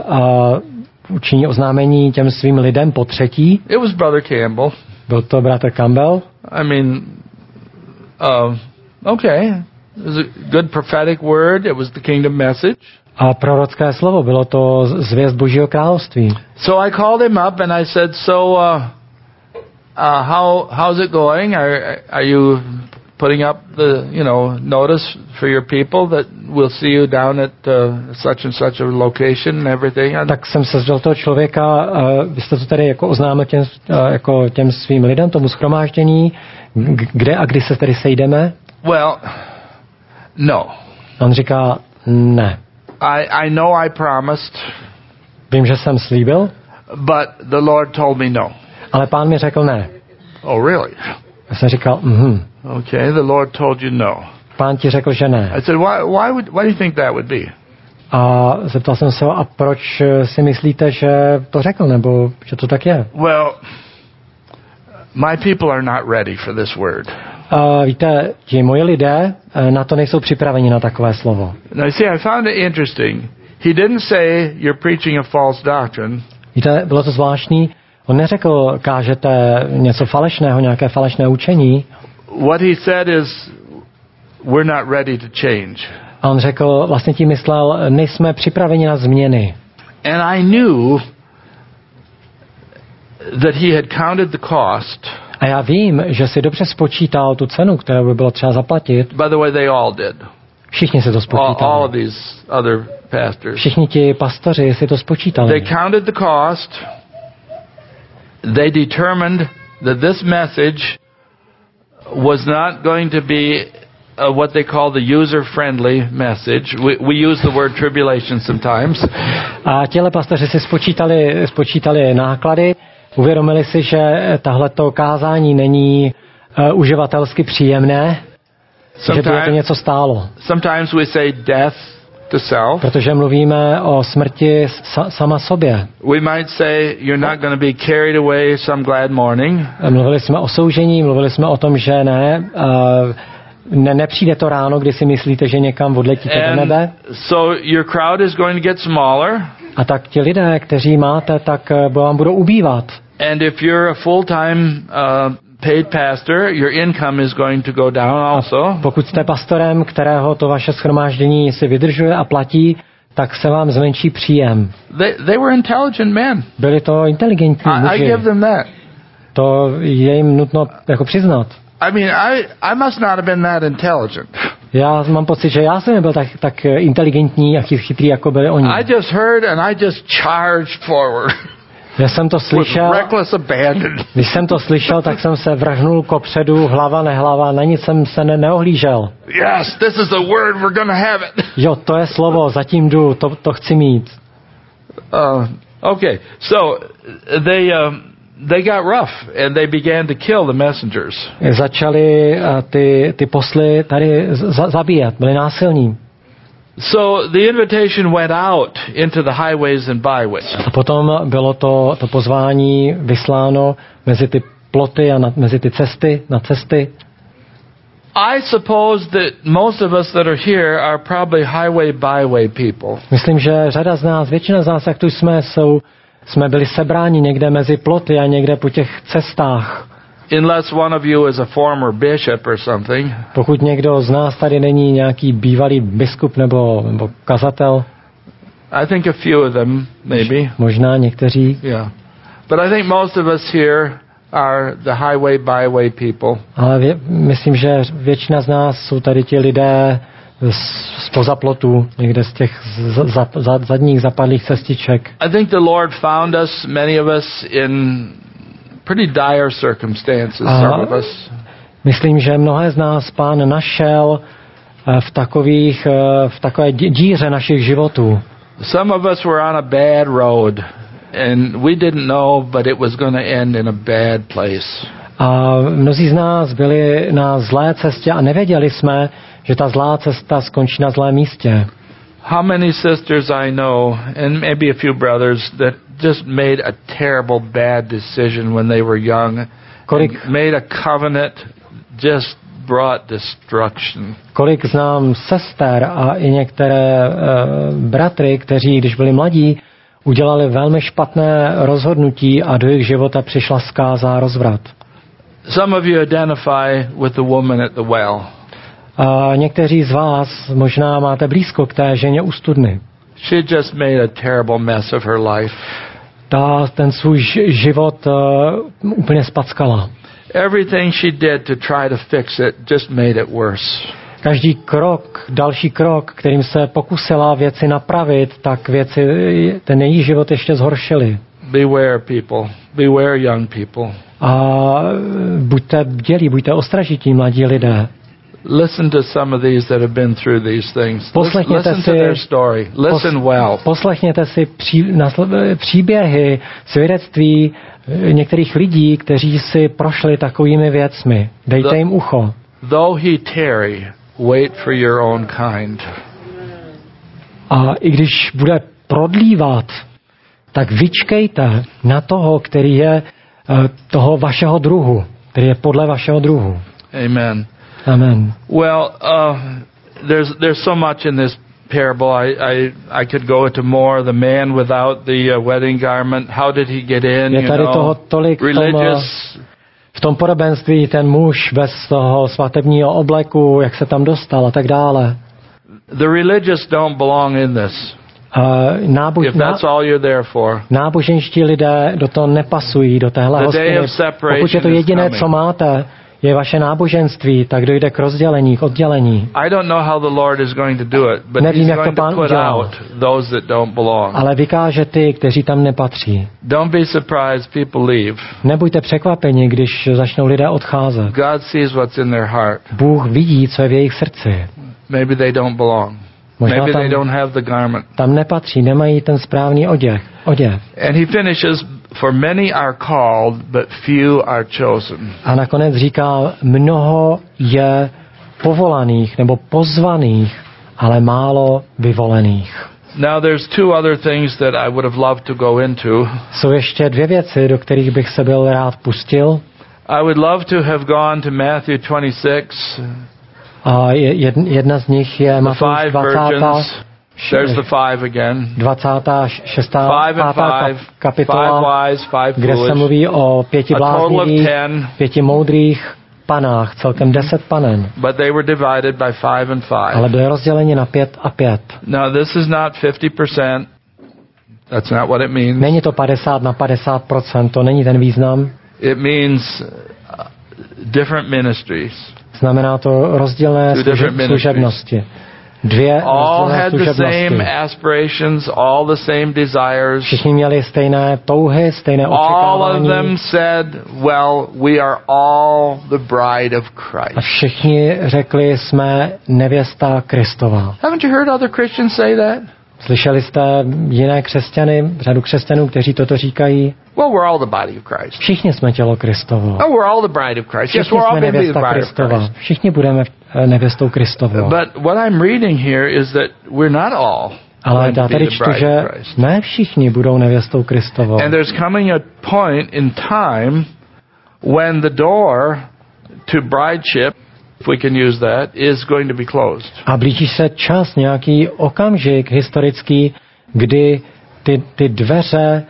učiní oznámení těm svým lidem po 3. It was Brother Campbell. Byl to bratr Campbell. I mean, okay. It was a good prophetic word. It was the kingdom message. A prorocké slovo, bylo to zvěst Božího království. So I called him up and I said, how's it going? Are you putting up the, notice for your people that we'll see you down at such and such a location and everything. Tak jsem se zeptal toho člověka, vy jste to tady jako oznámil těm svým lidem, tomu shromáždění, kde a kdy se tady sejdeme? Well, no. On říká, ne. I know I promised. Vím, že jsem slíbil. But the Lord told me no. Ale Pán mi řekl ne. Oh, really? Já jsem říkal, Okay, the Lord told you no. Pán ti řekl, že ne. I said, why do you think that would be? A zeptal jsem se, a proč si myslíte, že to řekl, nebo že to tak je? Well, my people are not ready for this word. Víte, ti moji lidé na to nejsou připraveni na takové slovo. Now, see, I found it interesting. He didn't say you're preaching a false doctrine. Víte, bylo to zvláštní. On neřekl, kážete něco falešného, nějaké falešné učení. What he said is, we're not ready to change. A on řekl, vlastně tím myslel, nejsme připraveni na změny. And I knew that he had counted the cost. A já vím, že si dobře spočítal tu cenu, kterou by bylo třeba zaplatit. By the way, they all did. Všichni si to spočítali. All of these other pastors. Všichni ti pastoři si to spočítali. They counted the cost. They determined that this message was not going to be what they call the user-friendly message. We use the word tribulation sometimes. A těle pastoři si spočítali náklady. Uvědomili si, že tahleto kázání není uživatelsky příjemné, že by to něco stálo. Sometimes we say death to self. Protože mluvíme o smrti sama sobě. We might say you're not going to be carried away some glad morning. Mluvili jsme o soužení, mluvili jsme o tom, že nepřijde to ráno, kdy si myslíte, že někam odletíte do nebe. So your crowd is going to get smaller. A tak ti lidé, kteří máte, tak vám budou ubývat. And if you're a full-time paid pastor, your income is going to go down also. Pokud jste pastorem, kterého to vaše shromáždění si vydržuje a platí, tak se vám zmenší příjem. They were intelligent men. Byli to inteligentní muži. I give them that. To je jim nutno jako přiznat. I mean, I must not have been that intelligent. Já mám pocit, že já jsem nebyl tak inteligentní a chytrý, jako byli oni. I just heard and I just charged forward. Já jsem to slyšel. Když jsem to slyšel, tak jsem se vrhnul kopředu, hlava nehlava, na nic jsem se neohlížel. Yes, this is the word, we're gonna have it. Jo, to je slovo, zatím jdu, to chci mít. Okay, so they got rough and they began to kill the messengers. Začali ty posly tady zabíjet, byli násilní. So the invitation went out into the highways and byways. A potom bylo to pozvání vysláno mezi ty ploty a mezi ty cesty, na cesty. I suppose that most of us that are here are probably highway byway people. Myslím, že řada z nás, většina z nás, jak tu jsme byli sebráni někde mezi ploty a někde po těch cestách. Unless one of you is a former bishop or something. Pokud někdo z nás tady není nějaký bývalý biskup nebo kazatel. I think a few of them maybe. Možná někteří. Yeah. But I think most of us here are the highway byway people. Ale myslím, že většina z nás jsou tady ti lidé spoza plotů, někde z těch zadních zapadlých cestiček. I think the Lord found us, many of us, in pretty dire circumstances, some of us. Myslím, že mnohé z nás Pán našel v takové díře našich životů. Some of us were on a bad road and we didn't know, but it was going to end in a bad place. A mnozí z nás byli na zlé cestě a nevěděli jsme, že ta zlá cesta skončí na zlém místě. How many sisters I know, and maybe a few brothers, that just made a terrible bad decision when they were young. Made a covenant, just brought destruction. Kolik znám sester a i některé bratry, kteří, když byli mladí, udělali velmi špatné rozhodnutí a do jejich života přišla zkáza a rozvrat. Some of you identify with the woman at the well. A někteří z vás možná máte blízko k té ženě u studny. She just made a terrible mess of her life. Ten svůj život úplně spackala. Everything she did to try to fix it just made it worse. Každý krok, další krok, kterým se pokusila věci napravit, tak věci, ten její život ještě zhoršily. Beware, people. Beware, young people. A buďte bdělí, buďte ostražití, mladí lidé. Listen to some of these that have been through these things. Listen to their story. Listen well. Poslechněte si příběhy, svědectví některých lidí, kteří si prošli takovými věcmi. Dejte jim ucho. Though he tarry, wait for your own kind. A i když bude prodlívat, tak vyčkejte na toho, který je toho vašeho druhu, který je podle vašeho druhu. Amen. Amen. Well, there's so much in this parable. I could go into more. The man without the wedding garment. How did he get in? Je tady toho tolik v tom podobenství, ten muž bez toho svatebního obleku, jak se tam dostal a tak dále. The religious don't belong in this. If that's all you're there for. Náboženští lidé do toho nepasují, do téhle hostiny. Pokud je to jediné, co máte, je vaše náboženství, tak dojde k rozdělení, k oddělení. I don't know how the Lord is going to do it, but Nevím, he's jak to going to Pán put udělal. out those that don't belong. Ale vykáže ty, kteří tam nepatří. Don't be surprised people leave. Nebuďte překvapeni, když začnou lidé odcházet. God sees what's in their heart. Bůh vidí, co je v jejich srdci. Maybe they don't belong. Maybe they don't have the garment. Tam nepatří, nemají ten správný oděv. And he finishes, for many are called, but few are chosen. A nakonec říká, mnoho je povolaných nebo pozvaných, ale málo vyvolených. Now there's two other things that I would have loved to go into. Jsou ještě dvě věci, do kterých bych se byl rád pustil. I would love to have gone to Matthew 26. A jedna z nich je Matouš 26. There's the five again. 26. kapitola, kde se mluví o 5 bláznivých, 5 moudrých panách, celkem 10 panen. But they were divided by 5 and 5. Ale byly rozděleni na 5 a 5. Now this is not 50%. That's not what it means. Není to 50 na 50%, to není ten význam. It means different ministries. Znamená to rozdílné služebnosti. Dvě rozdílné služebnosti. All the same desires. Všichni měli stejné touhy, stejné očekávání. All of them said, well, we are all the bride of Christ. A všichni řekli, jsme nevěsta Kristova. Haven't you heard other Christians say that? Slyšeli jste jiné křesťany, řadu křesťanů, kteří toto říkají? Well, we're all the body of Christ. Všichni jsme tělo Kristovo. Oh, we're all the bride of Christ. Yes, všichni we're all jsme going to be the nevěsta bride of Kristova. Christ. Všichni budeme nevěstou Kristovou. But what I'm reading here is that we're not all. Ale já tady čtu, že ne všichni budou nevěstou Kristovou. And there's coming a point in time when the door to brideship, if we can use that, is going to be closed. A blíží se čas, nějaký okamžik historický, kdy ty dveře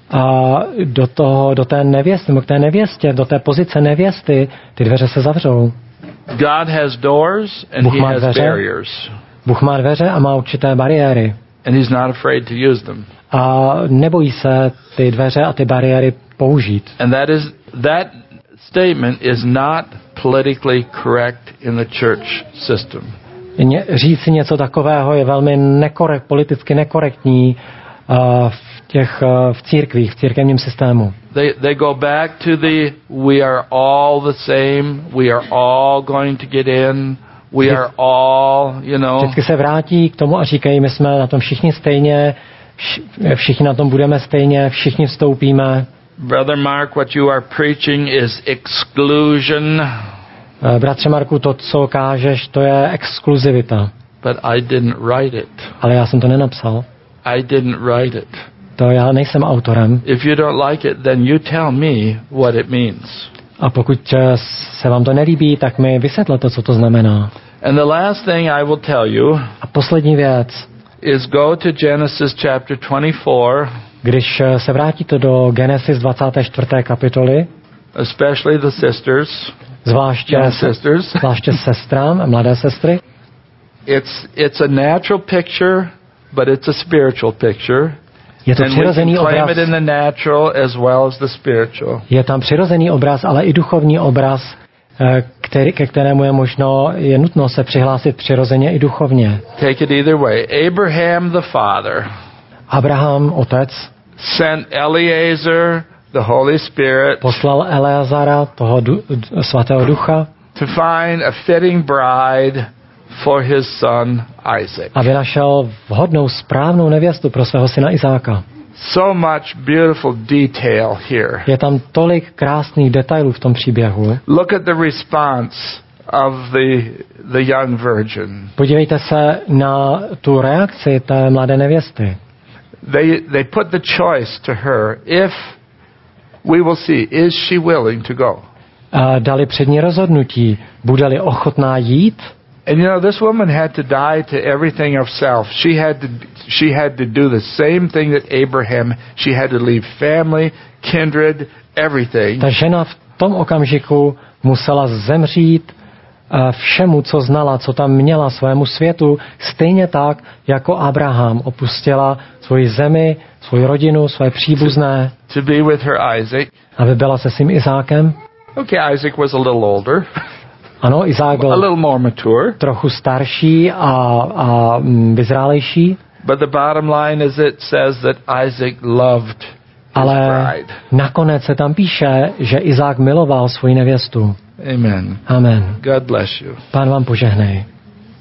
do té nevěsty, nebo k té nevěstě, do té pozice nevěsty, ty dveře se zavřou. God has doors and he has barriers. Bůh má dveře a má určité bariéry. And he's not afraid to use them. A nebojí se ty dveře a ty bariéry použít. And that statement is not politically correct in the church system. Říci něco takového je velmi politicky nekorektní v církvích, v církevním systému. They go back to the we are all the same, we are all going to get in, we are all, you know. Vždycky se vrátí k tomu a říkají, my jsme na tom všichni stejně, všichni na tom budeme stejně, všichni vstoupíme. Brother Mark, what you are preaching is exclusion. Bratře Marku, to, co kážeš, to je exkluzivita. But I didn't write it. Ale já jsem to nenapsal. I didn't write it. To já nejsem autorem. If you don't like it, then you tell me what it means. A pokud se vám to nelíbí, tak mi vysvětlete, co to znamená. And the last thing I will tell you. A poslední věc. Is go to Genesis chapter 24. Když se vrátíte do Genesis 24. kapitoly. Especially the sisters. Zvláště sestrám, mladé sestry. It's a natural picture, but it's a spiritual picture. Je to přirozený obraz. Je tam přirozený obraz, ale i duchovní obraz, ke kterému je nutno se přihlásit přirozeně i duchovně. Take it either way. Abraham the father. Abraham otec sent Eliezer the Holy Spirit. Poslal Eleazara, toho svatého ducha, to find a fitting bride for his son Isaac. Aby našel vhodnou, správnou nevěstu pro svého syna Izáka. So much beautiful detail here. Je tam tolik krásných detailů v tom příběhu. Look at the response of the young virgin. Podívejte se na tu reakci té mladé nevěsty. They put the choice to her if we will see is she willing to go. Dali před ní rozhodnutí, bude-li ochotná jít. And you know, this woman had to die to everything of self. She had to do the same thing that Abraham. She had to leave family, kindred, everything. Ta žena v tom okamžiku musela zemřít všemu, co znala, co tam měla, svému světu, stejně tak, jako Abraham opustila svoji zemi, svoji rodinu, své příbuzné. To be with her Isaac. Aby byla se svým Izákem. Okay, Isaac was a little older. Ano, Izák byl a little more mature. Trochu starší a vyzrálejší. But the bottom line is it says that Isaac loved his bride. Nakonec se tam píše, že Izák miloval svoji nevěstu. Amen. Amen. God bless you. Pán vám požehnej.